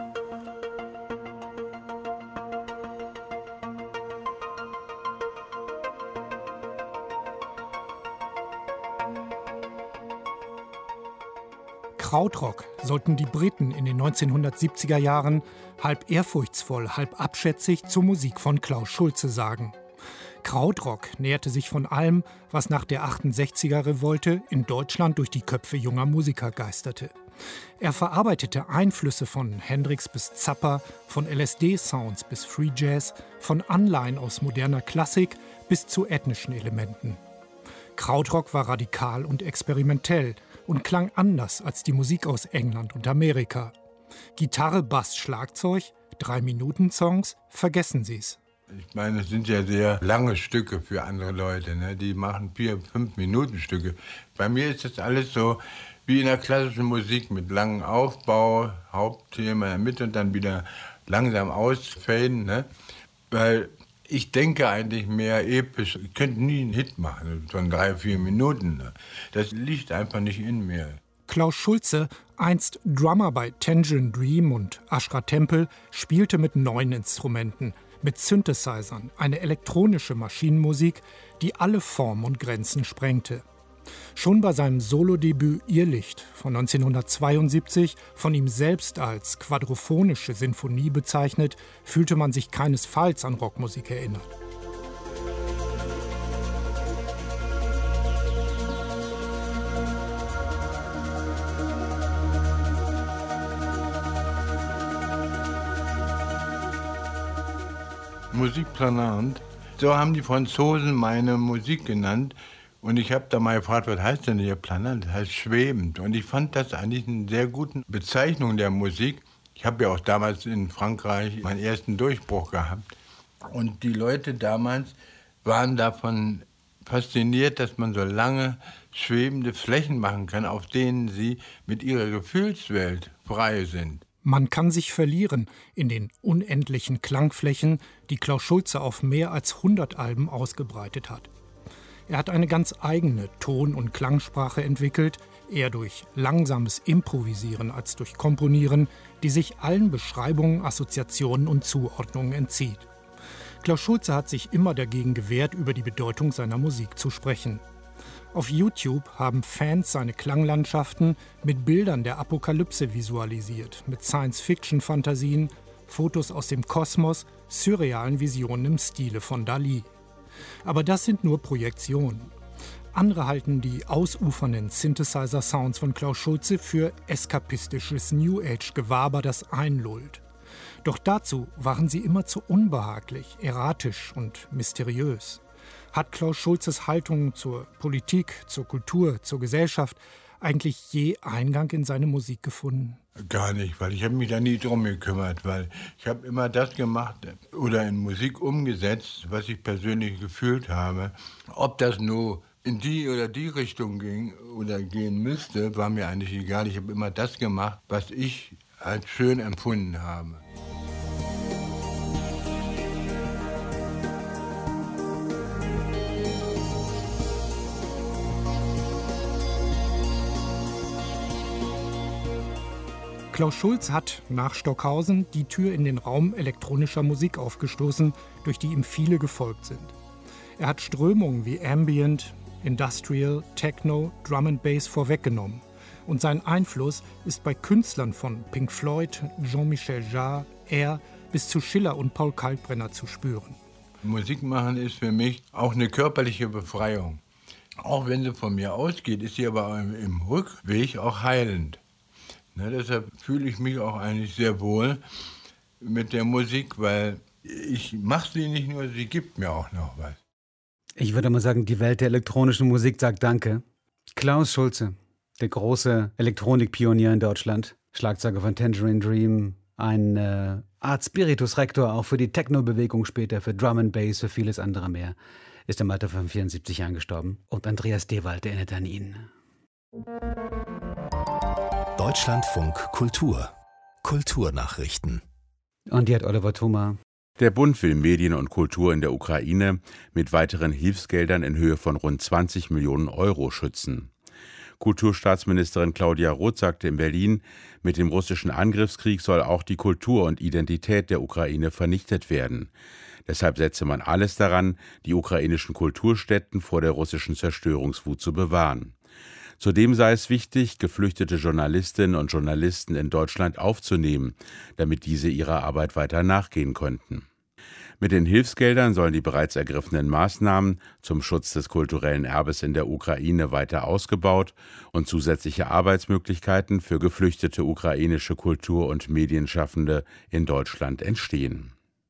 [SPEAKER 5] Krautrock sollten die Briten in den 1970er Jahren halb ehrfurchtsvoll, halb abschätzig zur Musik von Klaus Schulze sagen. Krautrock näherte sich von allem, was nach der 68er-Revolte in Deutschland durch die Köpfe junger Musiker geisterte. Er verarbeitete Einflüsse von Hendrix bis Zappa, von LSD-Sounds bis Free Jazz, von Anleihen aus moderner Klassik bis zu ethnischen Elementen. Krautrock war radikal und experimentell und klang anders als die Musik aus England und Amerika. Gitarre, Bass, Schlagzeug, 3-Minuten-Songs, vergessen Sie's.
[SPEAKER 6] Ich meine, es sind ja sehr lange Stücke für andere Leute, ne? Die machen 4-5-Minuten-Stücke. Bei mir ist das alles so wie in der klassischen Musik mit langem Aufbau, Hauptthema in der Mitte und dann wieder langsam ausfaden, ne? Weil ich denke eigentlich mehr episch. Ich könnte nie einen Hit machen, von 3-4 Minuten. Ne? Das liegt einfach nicht in mir.
[SPEAKER 5] Klaus Schulze, einst Drummer bei Tangerine Dream und Ashra Temple, spielte mit 9 Instrumenten, mit Synthesizern, eine elektronische Maschinenmusik, die alle Formen und Grenzen sprengte. Schon bei seinem Solodebüt Irrlicht von 1972, von ihm selbst als quadrophonische Sinfonie bezeichnet, fühlte man sich keinesfalls an Rockmusik erinnert.
[SPEAKER 6] Musik planant, so haben die Franzosen meine Musik genannt. Und ich habe da mal gefragt, was heißt denn hier planant? Das heißt schwebend. Und ich fand das eigentlich eine sehr gute Bezeichnung der Musik. Ich habe ja auch damals in Frankreich meinen ersten Durchbruch gehabt. Und die Leute damals waren davon fasziniert, dass man so lange schwebende Flächen machen kann, auf denen sie mit ihrer Gefühlswelt frei sind.
[SPEAKER 5] Man kann sich verlieren in den unendlichen Klangflächen, die Klaus Schulze auf mehr als 100 Alben ausgebreitet hat. Er hat eine ganz eigene Ton- und Klangsprache entwickelt, eher durch langsames Improvisieren als durch Komponieren, die sich allen Beschreibungen, Assoziationen und Zuordnungen entzieht. Klaus Schulze hat sich immer dagegen gewehrt, über die Bedeutung seiner Musik zu sprechen. Auf YouTube haben Fans seine Klanglandschaften mit Bildern der Apokalypse visualisiert, mit Science-Fiction-Fantasien, Fotos aus dem Kosmos, surrealen Visionen im Stile von Dali. Aber das sind nur Projektionen. Andere halten die ausufernden Synthesizer-Sounds von Klaus Schulze für eskapistisches New-Age-Gewaber, das einlullt. Doch dazu waren sie immer zu unbehaglich, erratisch und mysteriös. Hat Klaus Schulzes Haltung zur Politik, zur Kultur, zur Gesellschaft eigentlich je Eingang in seine Musik gefunden?
[SPEAKER 6] Gar nicht, weil ich habe mich da nie drum gekümmert, weil ich habe immer das gemacht oder in Musik umgesetzt, was ich persönlich gefühlt habe. Ob das nur in die oder die Richtung ging oder gehen müsste, war mir eigentlich egal. Ich habe immer das gemacht, was ich als schön empfunden habe.
[SPEAKER 5] Klaus Schulze hat nach Stockhausen die Tür in den Raum elektronischer Musik aufgestoßen, durch die ihm viele gefolgt sind. Er hat Strömungen wie Ambient, Industrial, Techno, Drum and Bass vorweggenommen. Und sein Einfluss ist bei Künstlern von Pink Floyd, Jean-Michel Jarre, Air bis zu Schiller und Paul Kalkbrenner zu spüren.
[SPEAKER 6] Musik machen ist für mich auch eine körperliche Befreiung. Auch wenn sie von mir ausgeht, ist sie aber im Rückweg auch heilend. Deshalb fühle ich mich auch eigentlich sehr wohl mit der Musik, weil ich mache sie nicht nur, sie gibt mir auch noch was.
[SPEAKER 2] Ich würde mal sagen, die Welt der elektronischen Musik sagt Danke. Klaus Schulze, der große Elektronikpionier in Deutschland, Schlagzeuger von Tangerine Dream, ein Art Spiritus Rector auch für die Techno-Bewegung später, für Drum and Bass, für vieles andere mehr, ist im Alter von 74 Jahren gestorben. Und Andreas Dewald erinnert an ihn.
[SPEAKER 1] Deutschlandfunk Kultur. Kulturnachrichten.
[SPEAKER 2] Und die hat Oliver Thoma.
[SPEAKER 7] Der Bund will Medien und Kultur in der Ukraine mit weiteren Hilfsgeldern in Höhe von rund 20 Millionen Euro schützen. Kulturstaatsministerin Claudia Roth sagte in Berlin, mit dem russischen Angriffskrieg soll auch die Kultur und Identität der Ukraine vernichtet werden. Deshalb setze man alles daran, die ukrainischen Kulturstätten vor der russischen Zerstörungswut zu bewahren. Zudem sei es wichtig, geflüchtete Journalistinnen und Journalisten in Deutschland aufzunehmen, damit diese ihrer Arbeit weiter nachgehen könnten. Mit den Hilfsgeldern sollen die bereits ergriffenen Maßnahmen zum Schutz des kulturellen Erbes in der Ukraine weiter ausgebaut und zusätzliche Arbeitsmöglichkeiten für geflüchtete ukrainische Kultur- und Medienschaffende in Deutschland entstehen.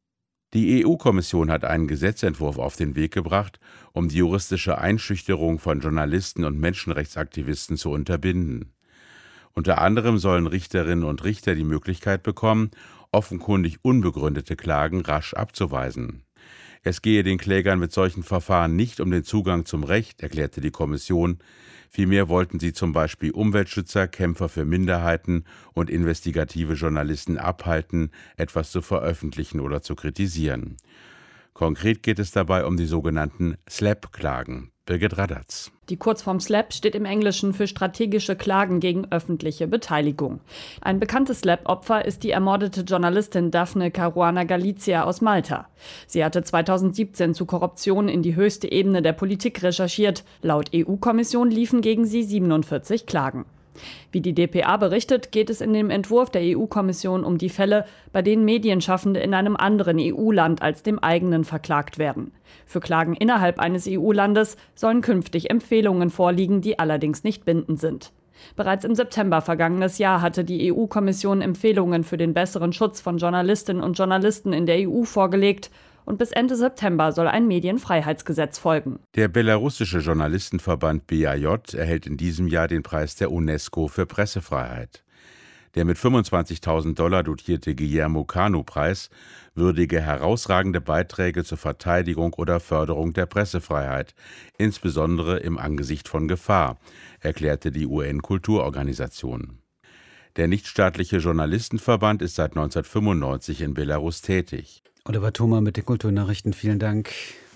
[SPEAKER 7] Die EU-Kommission hat einen Gesetzentwurf auf den Weg gebracht, um die juristische Einschüchterung von Journalisten und Menschenrechtsaktivisten zu unterbinden. Unter anderem sollen Richterinnen und Richter die Möglichkeit bekommen, offenkundig unbegründete Klagen rasch abzuweisen. Es gehe den Klägern mit solchen Verfahren nicht um den Zugang zum Recht, erklärte die Kommission. Vielmehr wollten sie zum Beispiel Umweltschützer, Kämpfer für Minderheiten und investigative Journalisten abhalten, etwas zu veröffentlichen oder zu kritisieren. Konkret geht es dabei um die sogenannten SLAPP-Klagen. Birgit Radatz.
[SPEAKER 8] Die Kurzform SLAPP steht im Englischen für strategische Klagen gegen öffentliche Beteiligung. Ein bekanntes SLAPP-Opfer ist die ermordete Journalistin Daphne Caruana Galizia aus Malta. Sie hatte 2017 zu Korruption in die höchste Ebene der Politik recherchiert. Laut EU-Kommission liefen gegen sie 47 Klagen. Wie die dpa berichtet, geht es in dem Entwurf der EU-Kommission um die Fälle, bei denen Medienschaffende in einem anderen EU-Land als dem eigenen verklagt werden. Für Klagen innerhalb eines EU-Landes sollen künftig Empfehlungen vorliegen, die allerdings nicht bindend sind. Bereits im September vergangenes Jahr hatte die EU-Kommission Empfehlungen für den besseren Schutz von Journalistinnen und Journalisten in der EU vorgelegt. Und bis Ende September soll ein Medienfreiheitsgesetz folgen.
[SPEAKER 7] Der belarussische Journalistenverband BAJ erhält in diesem Jahr den Preis der UNESCO für Pressefreiheit. Der mit $25.000 dotierte Guillermo Cano-Preis würdige herausragende Beiträge zur Verteidigung oder Förderung der Pressefreiheit, insbesondere im Angesicht von Gefahr, erklärte die UN-Kulturorganisation. Der nichtstaatliche Journalistenverband ist seit 1995 in Belarus tätig.
[SPEAKER 2] Oliver Thoma mit den Kulturnachrichten, vielen Dank.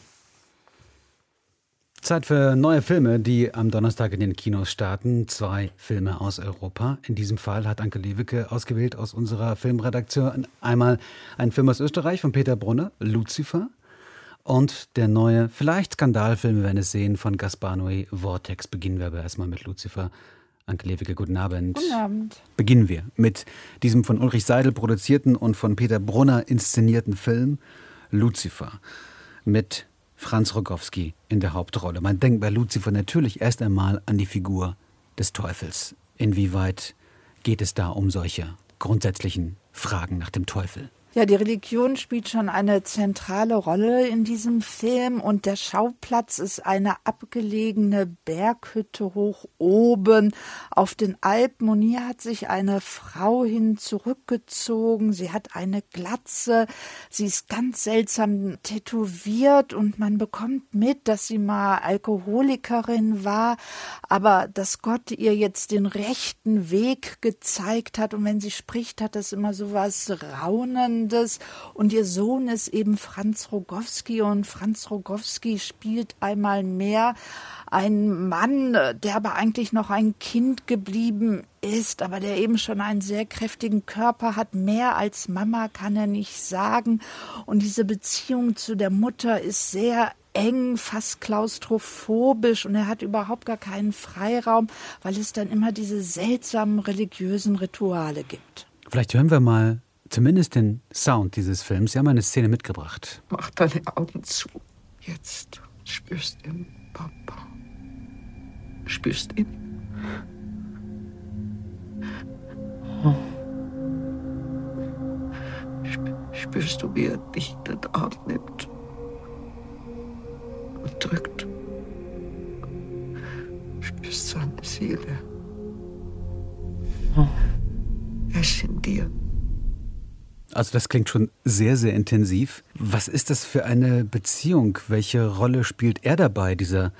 [SPEAKER 2] Zeit für neue Filme, die am Donnerstag in den Kinos starten. 2 Filme aus Europa. In diesem Fall hat Anke Lewicke ausgewählt aus unserer Filmredaktion. Einmal ein Film aus Österreich von Peter Brunner, Lucifer. Und der neue, vielleicht Skandalfilm, wir werden es sehen, von Gaspar Noé, Vortex. Beginnen wir aber erstmal mit Lucifer. Anke Lewicke, guten Abend.
[SPEAKER 9] Guten Abend.
[SPEAKER 2] Beginnen wir mit diesem von Ulrich Seidel produzierten und von Peter Brunner inszenierten Film Lucifer mit Franz Rogowski in der Hauptrolle. Man denkt bei Lucifer natürlich erst einmal an die Figur des Teufels. Inwieweit geht es da um solche grundsätzlichen Fragen nach dem Teufel?
[SPEAKER 9] Ja, die Religion spielt schon eine zentrale Rolle in diesem Film und der Schauplatz ist eine abgelegene Berghütte hoch oben auf den Alpen und hier hat sich eine Frau hin zurückgezogen, sie hat eine Glatze, sie ist ganz seltsam tätowiert und man bekommt mit, dass sie mal Alkoholikerin war, aber dass Gott ihr jetzt den rechten Weg gezeigt hat und wenn sie spricht, hat das immer so was Raunendes. Und ihr Sohn ist eben Franz Rogowski und Franz Rogowski spielt einmal mehr einen Mann, der aber eigentlich noch ein Kind geblieben ist, aber der eben schon einen sehr kräftigen Körper hat. Mehr als Mama kann er nicht sagen und diese Beziehung zu der Mutter ist sehr eng, fast klaustrophobisch und er hat überhaupt gar keinen Freiraum, weil es dann immer diese seltsamen religiösen Rituale gibt.
[SPEAKER 2] Vielleicht hören wir mal zumindest den Sound dieses Films. Sie haben eine Szene mitgebracht.
[SPEAKER 10] Mach deine Augen zu. Jetzt spürst ihn, Papa. Spürst ihn. Oh. Spürst du, wie er dich in den Arm nimmt und drückt? Spürst seine Seele. Oh. Er ist in dir.
[SPEAKER 2] Also das klingt schon sehr, sehr intensiv. Was ist das für eine Beziehung? Welche Rolle spielt er dabei, diese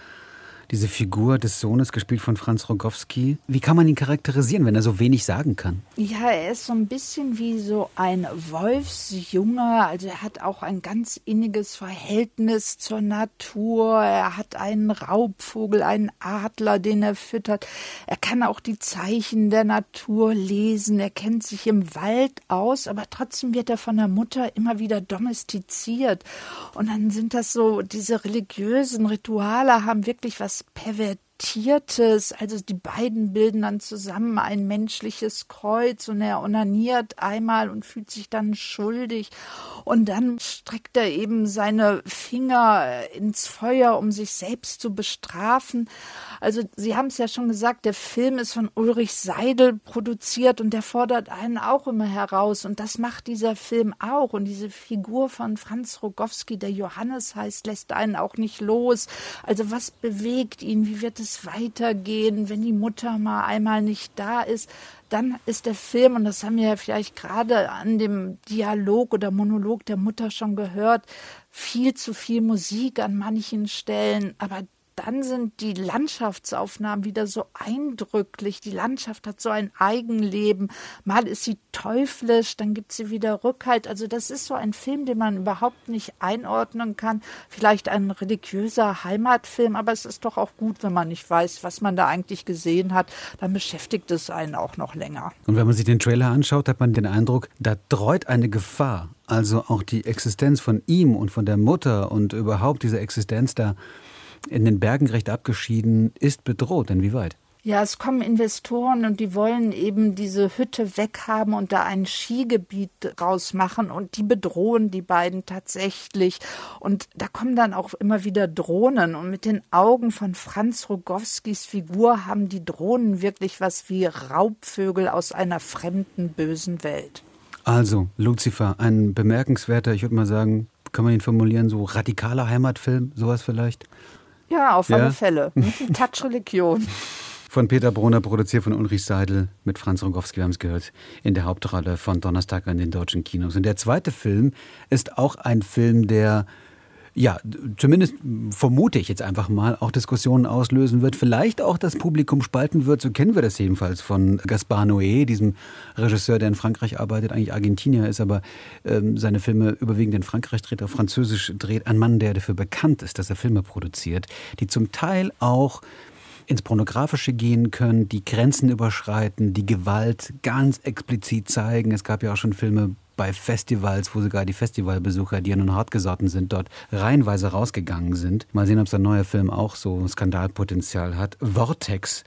[SPEAKER 2] Figur des Sohnes, gespielt von Franz Rogowski? Wie kann man ihn charakterisieren, wenn er so wenig sagen kann?
[SPEAKER 9] Ja, er ist so ein bisschen wie so ein Wolfsjunge. Also er hat auch ein ganz inniges Verhältnis zur Natur. Er hat einen Raubvogel, einen Adler, den er füttert. Er kann auch die Zeichen der Natur lesen. Er kennt sich im Wald aus, aber trotzdem wird er von der Mutter immer wieder domestiziert. Und dann sind das so, diese religiösen Rituale haben wirklich was Pervertiertes, also die beiden bilden dann zusammen ein menschliches Kreuz und er onaniert einmal und fühlt sich dann schuldig und dann streckt er eben seine Finger ins Feuer, um sich selbst zu bestrafen. Also Sie haben es ja schon gesagt, der Film ist von Ulrich Seidel produziert und der fordert einen auch immer heraus und das macht dieser Film auch und diese Figur von Franz Rogowski, der Johannes heißt, lässt einen auch nicht los. Also was bewegt ihn, wie wird es weitergehen, wenn die Mutter mal einmal nicht da ist, dann ist der Film, und das haben wir ja vielleicht gerade an dem Dialog oder Monolog der Mutter schon gehört, viel zu viel Musik an manchen Stellen, aber dann sind die Landschaftsaufnahmen wieder so eindrücklich. Die Landschaft hat so ein Eigenleben. Mal ist sie teuflisch, dann gibt sie wieder Rückhalt. Also das ist so ein Film, den man überhaupt nicht einordnen kann. Vielleicht ein religiöser Heimatfilm, aber es ist doch auch gut, wenn man nicht weiß, was man da eigentlich gesehen hat. Dann beschäftigt es einen auch noch länger.
[SPEAKER 2] Und wenn man sich den Trailer anschaut, hat man den Eindruck, da dreut eine Gefahr. Also auch die Existenz von ihm und von der Mutter und überhaupt diese Existenz da in den Bergen recht abgeschieden, ist bedroht. Inwieweit?
[SPEAKER 9] Ja, es kommen Investoren und die wollen eben diese Hütte weghaben und da ein Skigebiet rausmachen und die bedrohen die beiden tatsächlich. Und da kommen dann auch immer wieder Drohnen und mit den Augen von Franz Rogowskis Figur haben die Drohnen wirklich was wie Raubvögel aus einer fremden, bösen Welt.
[SPEAKER 2] Also, Lucifer, ein bemerkenswerter, ich würde mal sagen, kann man ihn formulieren, so radikaler Heimatfilm, sowas vielleicht?
[SPEAKER 9] Ja, auf alle Fälle. Mit einem Touch Religion.
[SPEAKER 2] Von Peter Brunner, produziert von Ulrich Seidel, mit Franz Rogowski, wir haben es gehört, in der Hauptrolle von Donnerstag in den deutschen Kinos. Und der zweite Film ist auch ein Film, der, ja, zumindest vermute ich jetzt einfach mal, auch Diskussionen auslösen wird, vielleicht auch das Publikum spalten wird, so kennen wir das jedenfalls von Gaspar Noé, diesem Regisseur, der in Frankreich arbeitet, eigentlich Argentinier ist, aber seine Filme überwiegend in Frankreich dreht, auf Französisch dreht, ein Mann, der dafür bekannt ist, dass er Filme produziert, die zum Teil auch ins Pornografische gehen können, die Grenzen überschreiten, die Gewalt ganz explizit zeigen. Es gab ja auch schon Filme bei Festivals, wo sogar die Festivalbesucher, die ja nun hartgesotten sind, dort reihenweise rausgegangen sind. Mal sehen, ob sein neuer Film auch so Skandalpotenzial hat. Vortex,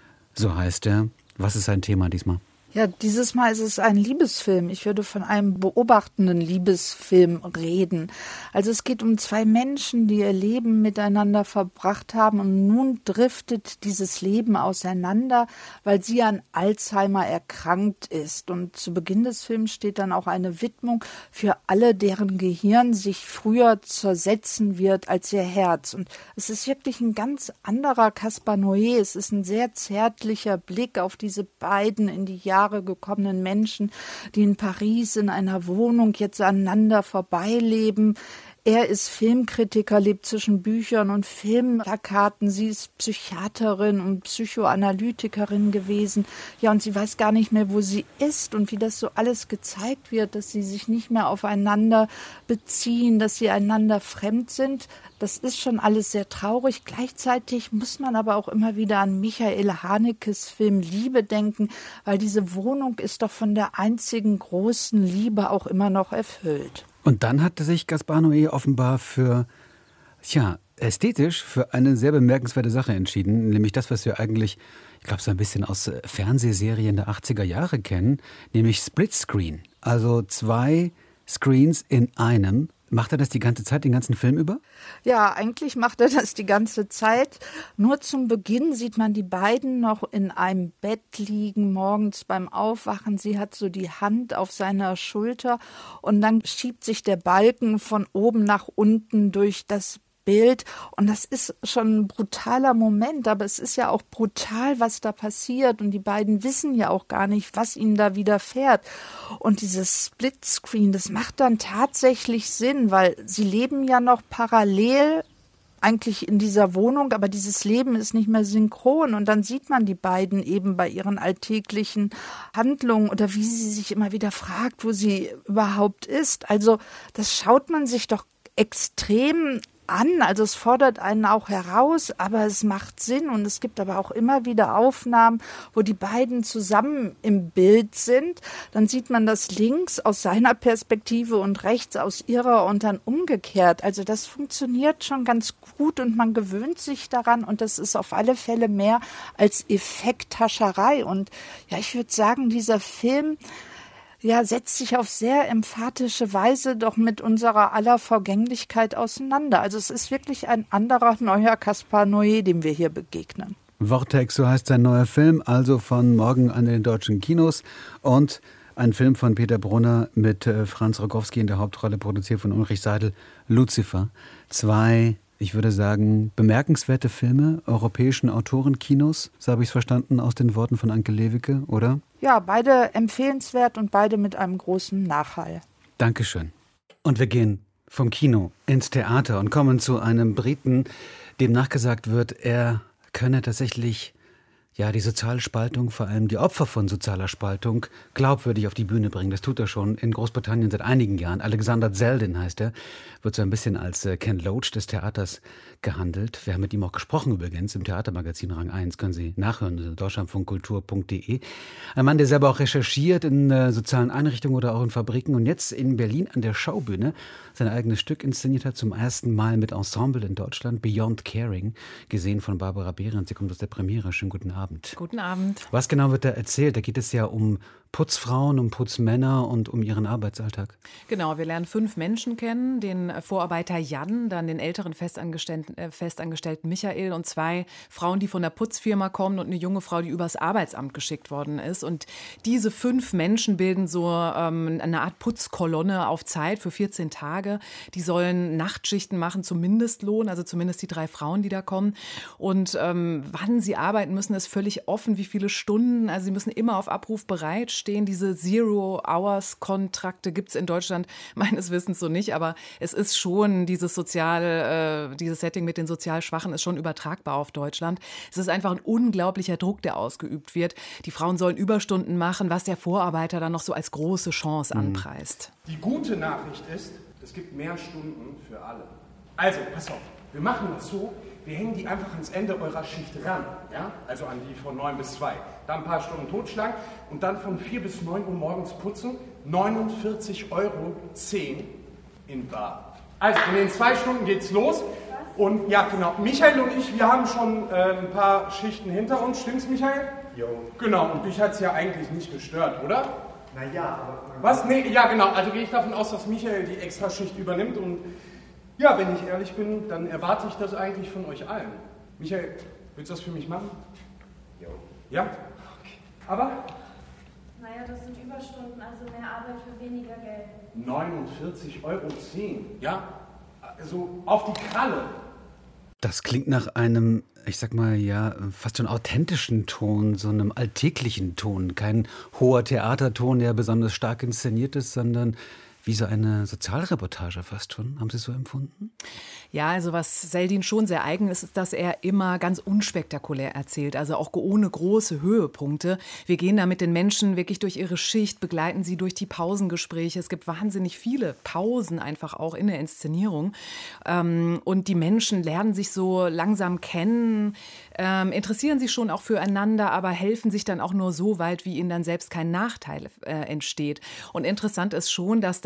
[SPEAKER 2] so heißt er. Was ist sein Thema diesmal?
[SPEAKER 9] Ja, dieses Mal ist es ein Liebesfilm. Ich würde von einem beobachtenden Liebesfilm reden. Also es geht um zwei Menschen, die ihr Leben miteinander verbracht haben und nun driftet dieses Leben auseinander, weil sie an Alzheimer erkrankt ist. Und zu Beginn des Films steht dann auch eine Widmung für alle, deren Gehirn sich früher zersetzen wird als ihr Herz. Und es ist wirklich ein ganz anderer Gaspar Noé. Es ist ein sehr zärtlicher Blick auf diese beiden in die Jahre gekommenen Menschen, die in Paris in einer Wohnung jetzt aneinander vorbeileben. Er ist Filmkritiker, lebt zwischen Büchern und Filmplakaten. Sie ist Psychiaterin und Psychoanalytikerin gewesen. Ja, und sie weiß gar nicht mehr, wo sie ist und wie das so alles gezeigt wird, dass sie sich nicht mehr aufeinander beziehen, dass sie einander fremd sind. Das ist schon alles sehr traurig. Gleichzeitig muss man aber auch immer wieder an Michael Hanekes Film Liebe denken, weil diese Wohnung ist doch von der einzigen großen Liebe auch immer noch erfüllt.
[SPEAKER 2] Und dann hatte sich Gaspar Noé offenbar für Tja, ästhetisch für eine sehr bemerkenswerte Sache entschieden, nämlich das, was wir eigentlich, ich glaube, so ein bisschen aus Fernsehserien der 80er Jahre kennen, nämlich Splitscreen. Also 2 Screens in einem. Macht er das die ganze Zeit, den ganzen Film über?
[SPEAKER 9] Ja, eigentlich macht er das die ganze Zeit. Nur zum Beginn sieht man die beiden noch in einem Bett liegen, morgens beim Aufwachen. Sie hat so die Hand auf seiner Schulter und dann schiebt sich der Balken von oben nach unten durch das Bild. Und das ist schon ein brutaler Moment, aber es ist ja auch brutal, was da passiert. Und die beiden wissen ja auch gar nicht, was ihnen da widerfährt. Und dieses Splitscreen, das macht dann tatsächlich Sinn, weil sie leben ja noch parallel eigentlich in dieser Wohnung, aber dieses Leben ist nicht mehr synchron. Und dann sieht man die beiden eben bei ihren alltäglichen Handlungen oder wie sie sich immer wieder fragt, wo sie überhaupt ist. Also das schaut man sich doch extrem an, also es fordert einen auch heraus, aber es macht Sinn und es gibt aber auch immer wieder Aufnahmen, wo die beiden zusammen im Bild sind. Dann sieht man das links aus seiner Perspektive und rechts aus ihrer und dann umgekehrt. Also das funktioniert schon ganz gut und man gewöhnt sich daran und das ist auf alle Fälle mehr als Effekthascherei. Und ja, ich würde sagen, dieser Film setzt sich auf sehr emphatische Weise doch mit unserer aller Vergänglichkeit auseinander. Also es ist wirklich ein anderer, neuer Gaspar Noé, dem wir hier begegnen.
[SPEAKER 2] Vortex, so heißt sein neuer Film, also von morgen an den deutschen Kinos. Und ein Film von Peter Brunner mit Franz Rogowski in der Hauptrolle, produziert von Ulrich Seidel, Lucifer. 2, ich würde sagen, bemerkenswerte Filme europäischen Autorenkinos, so habe ich es verstanden, aus den Worten von Anke Lewicke, oder?
[SPEAKER 9] Ja, beide empfehlenswert und beide mit einem großen Nachhall.
[SPEAKER 2] Dankeschön. Und wir gehen vom Kino ins Theater und kommen zu einem Briten, dem nachgesagt wird, er könne tatsächlich die soziale Spaltung, vor allem die Opfer von sozialer Spaltung, glaubwürdig auf die Bühne bringen. Das tut er schon in Großbritannien seit einigen Jahren. Alexander Zeldin heißt er, wird so ein bisschen als Ken Loach des Theaters gehandelt. Wir haben mit ihm auch gesprochen übrigens im Theatermagazin Rang 1, können Sie nachhören, deutschlandfunkkultur.de. Ein Mann, der selber auch recherchiert in sozialen Einrichtungen oder auch in Fabriken und jetzt in Berlin an der Schaubühne sein eigenes Stück inszeniert hat, zum ersten Mal mit Ensemble in Deutschland, Beyond Caring, gesehen von Barbara Behrendt. Sie kommt aus der Premiere. Schönen guten Abend.
[SPEAKER 11] Guten Abend.
[SPEAKER 2] Was genau wird da erzählt? Da geht es ja um Putzfrauen, um Putzmänner und um ihren Arbeitsalltag.
[SPEAKER 11] Genau, wir lernen 5 Menschen kennen, den Vorarbeiter Jan, dann den älteren Festangestellten Michael und 2 Frauen, die von der Putzfirma kommen und eine junge Frau, die übers Arbeitsamt geschickt worden ist. Und diese 5 Menschen bilden so eine Art Putzkolonne auf Zeit für 14 Tage. Die sollen Nachtschichten machen zum Mindestlohn, also zumindest die 3 Frauen, die da kommen. Und wann sie arbeiten müssen, ist völlig offen, wie viele Stunden. Also sie müssen immer auf Abruf bereitstehen. Diese Zero-Hours-Kontrakte gibt es in Deutschland meines Wissens so nicht, aber es ist schon dieses Setting mit den sozial Schwachen ist schon übertragbar auf Deutschland. Es ist einfach ein unglaublicher Druck, der ausgeübt wird. Die Frauen sollen Überstunden machen, was der Vorarbeiter dann noch so als große Chance anpreist.
[SPEAKER 12] Die gute Nachricht ist, es gibt mehr Stunden für alle. Also, pass auf, wir machen das so, wir hängen die einfach ans Ende eurer Schicht ran, ja? Also an die von 9 bis 2. Dann ein paar Stunden totschlagen und dann von 4 bis 9 Uhr morgens putzen, 49,10 € in bar. Also in den 2 Stunden geht's los. Und ja, genau, Michael und ich, wir haben schon ein paar Schichten hinter uns. Stimmt's, Michael?
[SPEAKER 13] Jo.
[SPEAKER 12] Genau, und dich hat's ja eigentlich nicht gestört, oder?
[SPEAKER 13] Naja, aber...
[SPEAKER 12] Was? Nee, ja genau, also gehe ich davon aus, dass Michael die Extraschicht übernimmt und ja, wenn ich ehrlich bin, dann erwarte ich das eigentlich von euch allen. Michael, willst du das für mich machen?
[SPEAKER 13] Jo.
[SPEAKER 12] Ja? Okay. Aber?
[SPEAKER 14] Naja, das sind Überstunden, also mehr Arbeit für weniger Geld.
[SPEAKER 12] 49,10 €, ja? Also auf die Kralle.
[SPEAKER 2] Das klingt nach einem, ich sag mal, fast schon authentischen Ton, so einem alltäglichen Ton. Kein hoher Theaterton, der besonders stark inszeniert ist, sondern wie so eine Sozialreportage fast schon. Haben Sie es so empfunden?
[SPEAKER 11] Ja, also was Zeldin schon sehr eigen ist, ist, dass er immer ganz unspektakulär erzählt, also auch ohne große Höhepunkte. Wir gehen da mit den Menschen wirklich durch ihre Schicht, begleiten sie durch die Pausengespräche. Es gibt wahnsinnig viele Pausen einfach auch in der Inszenierung. Und die Menschen lernen sich so langsam kennen, interessieren sich schon auch füreinander, aber helfen sich dann auch nur so weit, wie ihnen dann selbst kein Nachteil entsteht. Und interessant ist schon, dass da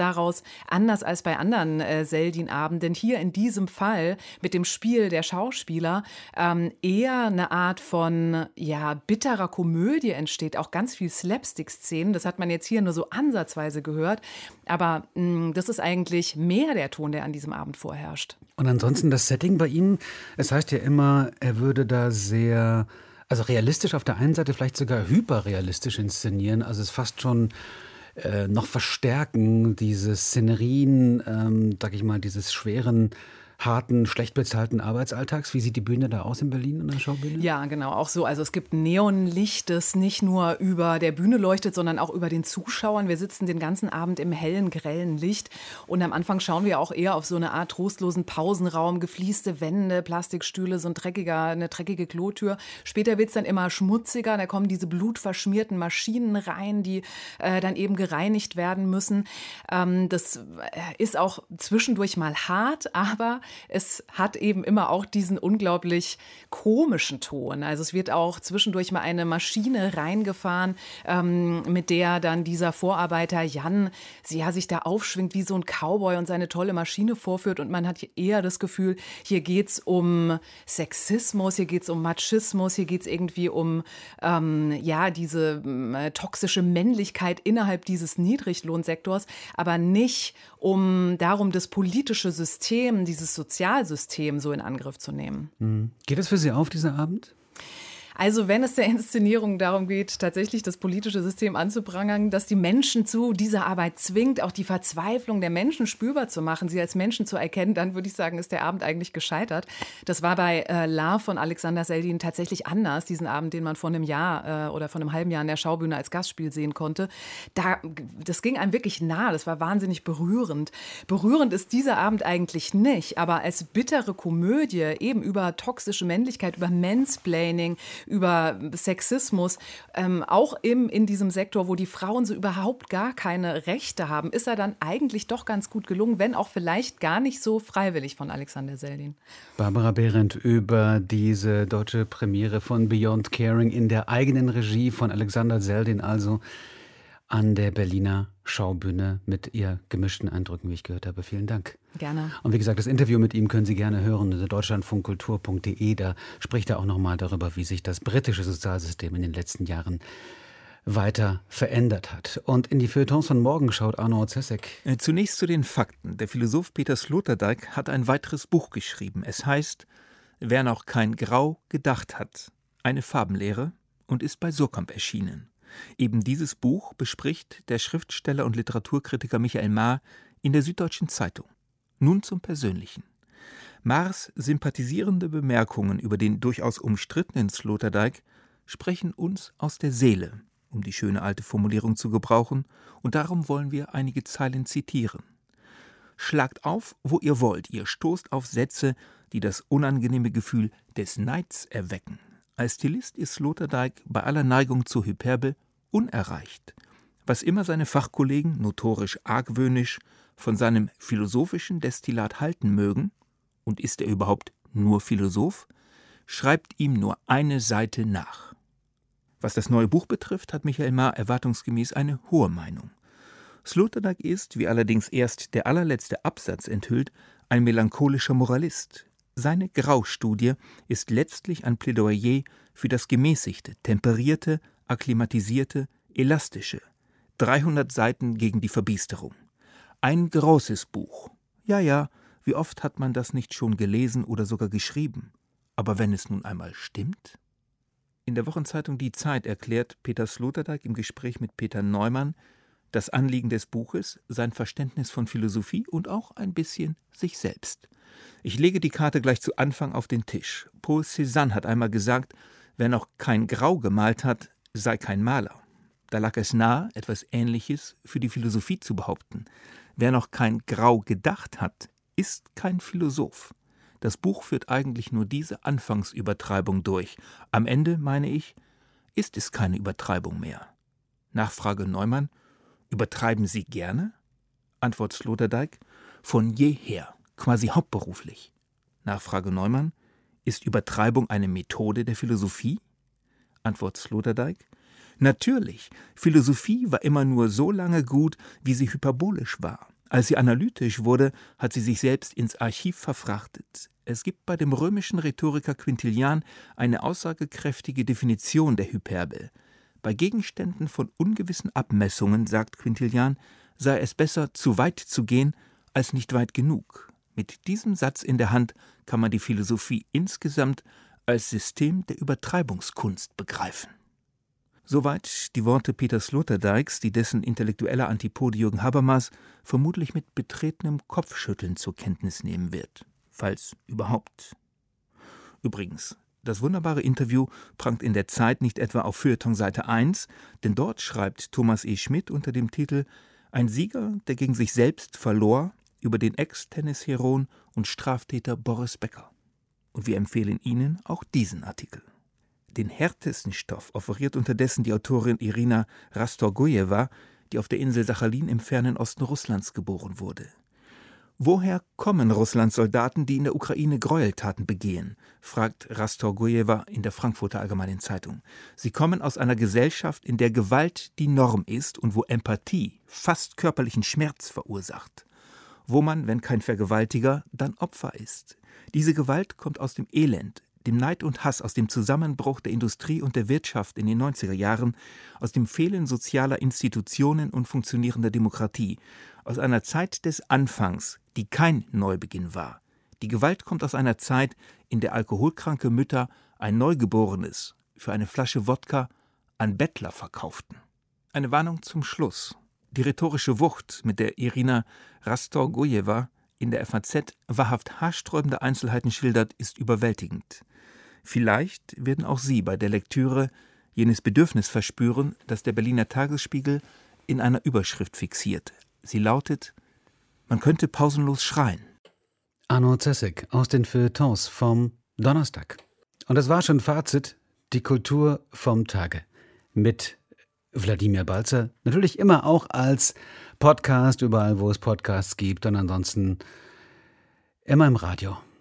[SPEAKER 11] daraus, anders als bei anderen Seldin-Abenden, hier in diesem Fall mit dem Spiel der Schauspieler eher eine Art von bitterer Komödie entsteht, auch ganz viel Slapstick-Szenen. Das hat man jetzt hier nur so ansatzweise gehört, aber das ist eigentlich mehr der Ton, der an diesem Abend vorherrscht.
[SPEAKER 2] Und ansonsten das Setting bei Ihnen, es heißt ja immer, er würde da sehr, also realistisch auf der einen Seite, vielleicht sogar hyperrealistisch inszenieren, also es fast schon noch verstärken, diese Szenerien, sag ich mal, dieses schweren, harten, schlecht bezahlten Arbeitsalltags. Wie sieht die Bühne da aus in Berlin, an der Schaubühne?
[SPEAKER 11] Ja, genau, auch so. Also es gibt Neonlicht, das nicht nur über der Bühne leuchtet, sondern auch über den Zuschauern. Wir sitzen den ganzen Abend im hellen, grellen Licht und am Anfang schauen wir auch eher auf so eine Art trostlosen Pausenraum, geflieste Wände, Plastikstühle, so eine dreckige Klotür. Später wird es dann immer schmutziger, da kommen diese blutverschmierten Maschinen rein, die dann eben gereinigt werden müssen. Das ist auch zwischendurch mal hart, aber es hat eben immer auch diesen unglaublich komischen Ton. Also es wird auch zwischendurch mal eine Maschine reingefahren, mit der dann dieser Vorarbeiter Jan sich da aufschwingt wie so ein Cowboy und seine tolle Maschine vorführt. Und man hat eher das Gefühl, hier geht es um Sexismus, hier geht es um Machismus, hier geht es irgendwie um diese toxische Männlichkeit innerhalb dieses Niedriglohnsektors, aber nicht darum, das politische System, dieses Sozialsystem so in Angriff zu nehmen.
[SPEAKER 2] Geht das für Sie auf, dieser Abend?
[SPEAKER 11] Also wenn es der Inszenierung darum geht, tatsächlich das politische System anzuprangern, das die Menschen zu dieser Arbeit zwingt, auch die Verzweiflung der Menschen spürbar zu machen, sie als Menschen zu erkennen, dann würde ich sagen, ist der Abend eigentlich gescheitert. Das war bei Love von Alexander Seldin tatsächlich anders, diesen Abend, den man vor einem Jahr oder vor einem halben Jahr in der Schaubühne als Gastspiel sehen konnte. Das ging einem wirklich nah, das war wahnsinnig berührend. Berührend ist dieser Abend eigentlich nicht, aber als bittere Komödie eben über toxische Männlichkeit, über Mansplaining, über Sexismus, auch in diesem Sektor, wo die Frauen so überhaupt gar keine Rechte haben, ist er dann eigentlich doch ganz gut gelungen, wenn auch vielleicht gar nicht so freiwillig von Alexander Seldin.
[SPEAKER 2] Barbara Behrendt über diese deutsche Premiere von Beyond Caring in der eigenen Regie von Alexander Seldin, also an der Berliner Schaubühne mit ihr gemischten Eindrücken, wie ich gehört habe. Vielen Dank.
[SPEAKER 11] Gerne.
[SPEAKER 2] Und wie gesagt, das Interview mit ihm können Sie gerne hören unter deutschlandfunkkultur.de. Da spricht er auch nochmal darüber, wie sich das britische Sozialsystem in den letzten Jahren weiter verändert hat. Und in die Feuilletons von morgen schaut Arno Zesek.
[SPEAKER 15] Zunächst zu den Fakten. Der Philosoph Peter Sloterdijk hat ein weiteres Buch geschrieben. Es heißt »Wer noch kein Grau gedacht hat«, eine Farbenlehre, und ist bei Surkamp erschienen. Eben dieses Buch bespricht der Schriftsteller und Literaturkritiker Michael Maar in der Süddeutschen Zeitung. Nun zum Persönlichen. Maars sympathisierende Bemerkungen über den durchaus umstrittenen Sloterdijk sprechen uns aus der Seele, um die schöne alte Formulierung zu gebrauchen, und darum wollen wir einige Zeilen zitieren. Schlagt auf, wo ihr wollt, ihr stoßt auf Sätze, die das unangenehme Gefühl des Neids erwecken. Als Stilist ist Sloterdijk bei aller Neigung zur Hyperbel unerreicht. Was immer seine Fachkollegen notorisch argwöhnisch von seinem philosophischen Destillat halten mögen, und ist er überhaupt nur Philosoph, schreibt ihm nur eine Seite nach. Was das neue Buch betrifft, hat Michael Maar erwartungsgemäß eine hohe Meinung. Sloterdijk ist, wie allerdings erst der allerletzte Absatz enthüllt, ein melancholischer Moralist. Seine Graustudie ist letztlich ein Plädoyer für das Gemäßigte, Temperierte, Akklimatisierte, Elastische. 300 Seiten gegen die Verbiesterung. Ein großes Buch. Ja, wie oft hat man das nicht schon gelesen oder sogar geschrieben? Aber wenn es nun einmal stimmt? In der Wochenzeitung Die Zeit erklärt Peter Sloterdijk im Gespräch mit Peter Neumann das Anliegen des Buches, sein Verständnis von Philosophie und auch ein bisschen sich selbst. Ich lege die Karte gleich zu Anfang auf den Tisch. Paul Cézanne hat einmal gesagt, wer noch kein Grau gemalt hat, sei kein Maler. Da lag es nahe, etwas Ähnliches für die Philosophie zu behaupten. Wer noch kein Grau gedacht hat, ist kein Philosoph. Das Buch führt eigentlich nur diese Anfangsübertreibung durch. Am Ende, meine ich, ist es keine Übertreibung mehr. Nachfrage Neumann: Übertreiben Sie gerne? Antwort Sloterdijk: Von jeher, quasi hauptberuflich. Nachfrage Neumann: Ist Übertreibung eine Methode der Philosophie? Antwort Sloterdijk: Natürlich, Philosophie war immer nur so lange gut, wie sie hyperbolisch war. Als sie analytisch wurde, hat sie sich selbst ins Archiv verfrachtet. Es gibt bei dem römischen Rhetoriker Quintilian eine aussagekräftige Definition der Hyperbel. Bei Gegenständen von ungewissen Abmessungen, sagt Quintilian, sei es besser, zu weit zu gehen, als nicht weit genug. Mit diesem Satz in der Hand kann man die Philosophie insgesamt als System der Übertreibungskunst begreifen. Soweit die Worte Peter Sloterdijks, die dessen intellektueller Antipode Jürgen Habermas vermutlich mit betretenem Kopfschütteln zur Kenntnis nehmen wird. Falls überhaupt. Übrigens, das wunderbare Interview prangt in der Zeit nicht etwa auf Feuilleton Seite 1, denn dort schreibt Thomas E. Schmidt unter dem Titel »Ein Sieger, der gegen sich selbst verlor« über den Ex-Tennisheron und Straftäter Boris Becker. Und wir empfehlen Ihnen auch diesen Artikel. Den härtesten Stoff offeriert unterdessen die Autorin Irina Rastorgujewa, die auf der Insel Sachalin im fernen Osten Russlands geboren wurde. Woher kommen Russlands Soldaten, die in der Ukraine Gräueltaten begehen? Fragt Rastorgujewa in der Frankfurter Allgemeinen Zeitung. Sie kommen aus einer Gesellschaft, in der Gewalt die Norm ist und wo Empathie fast körperlichen Schmerz verursacht. Wo man, wenn kein Vergewaltiger, dann Opfer ist. Diese Gewalt kommt aus dem Elend, dem Neid und Hass, aus dem Zusammenbruch der Industrie und der Wirtschaft in den 90er Jahren, aus dem Fehlen sozialer Institutionen und funktionierender Demokratie, aus einer Zeit des Anfangs, die kein Neubeginn war. Die Gewalt kommt aus einer Zeit, in der alkoholkranke Mütter ein Neugeborenes für eine Flasche Wodka an Bettler verkauften. Eine Warnung zum Schluss. Die rhetorische Wucht, mit der Irina Rastorgujewa in der FAZ wahrhaft haarsträubende Einzelheiten schildert, ist überwältigend. Vielleicht werden auch Sie bei der Lektüre jenes Bedürfnis verspüren, das der Berliner Tagesspiegel in einer Überschrift fixiert. Sie lautet: Man könnte pausenlos schreien.
[SPEAKER 2] Arno Zessek aus den Feuilletons vom Donnerstag. Und das war schon Fazit, die Kultur vom Tage. Mit Wladimir Balzer, natürlich immer auch als Podcast, überall wo es Podcasts gibt und ansonsten immer im Radio.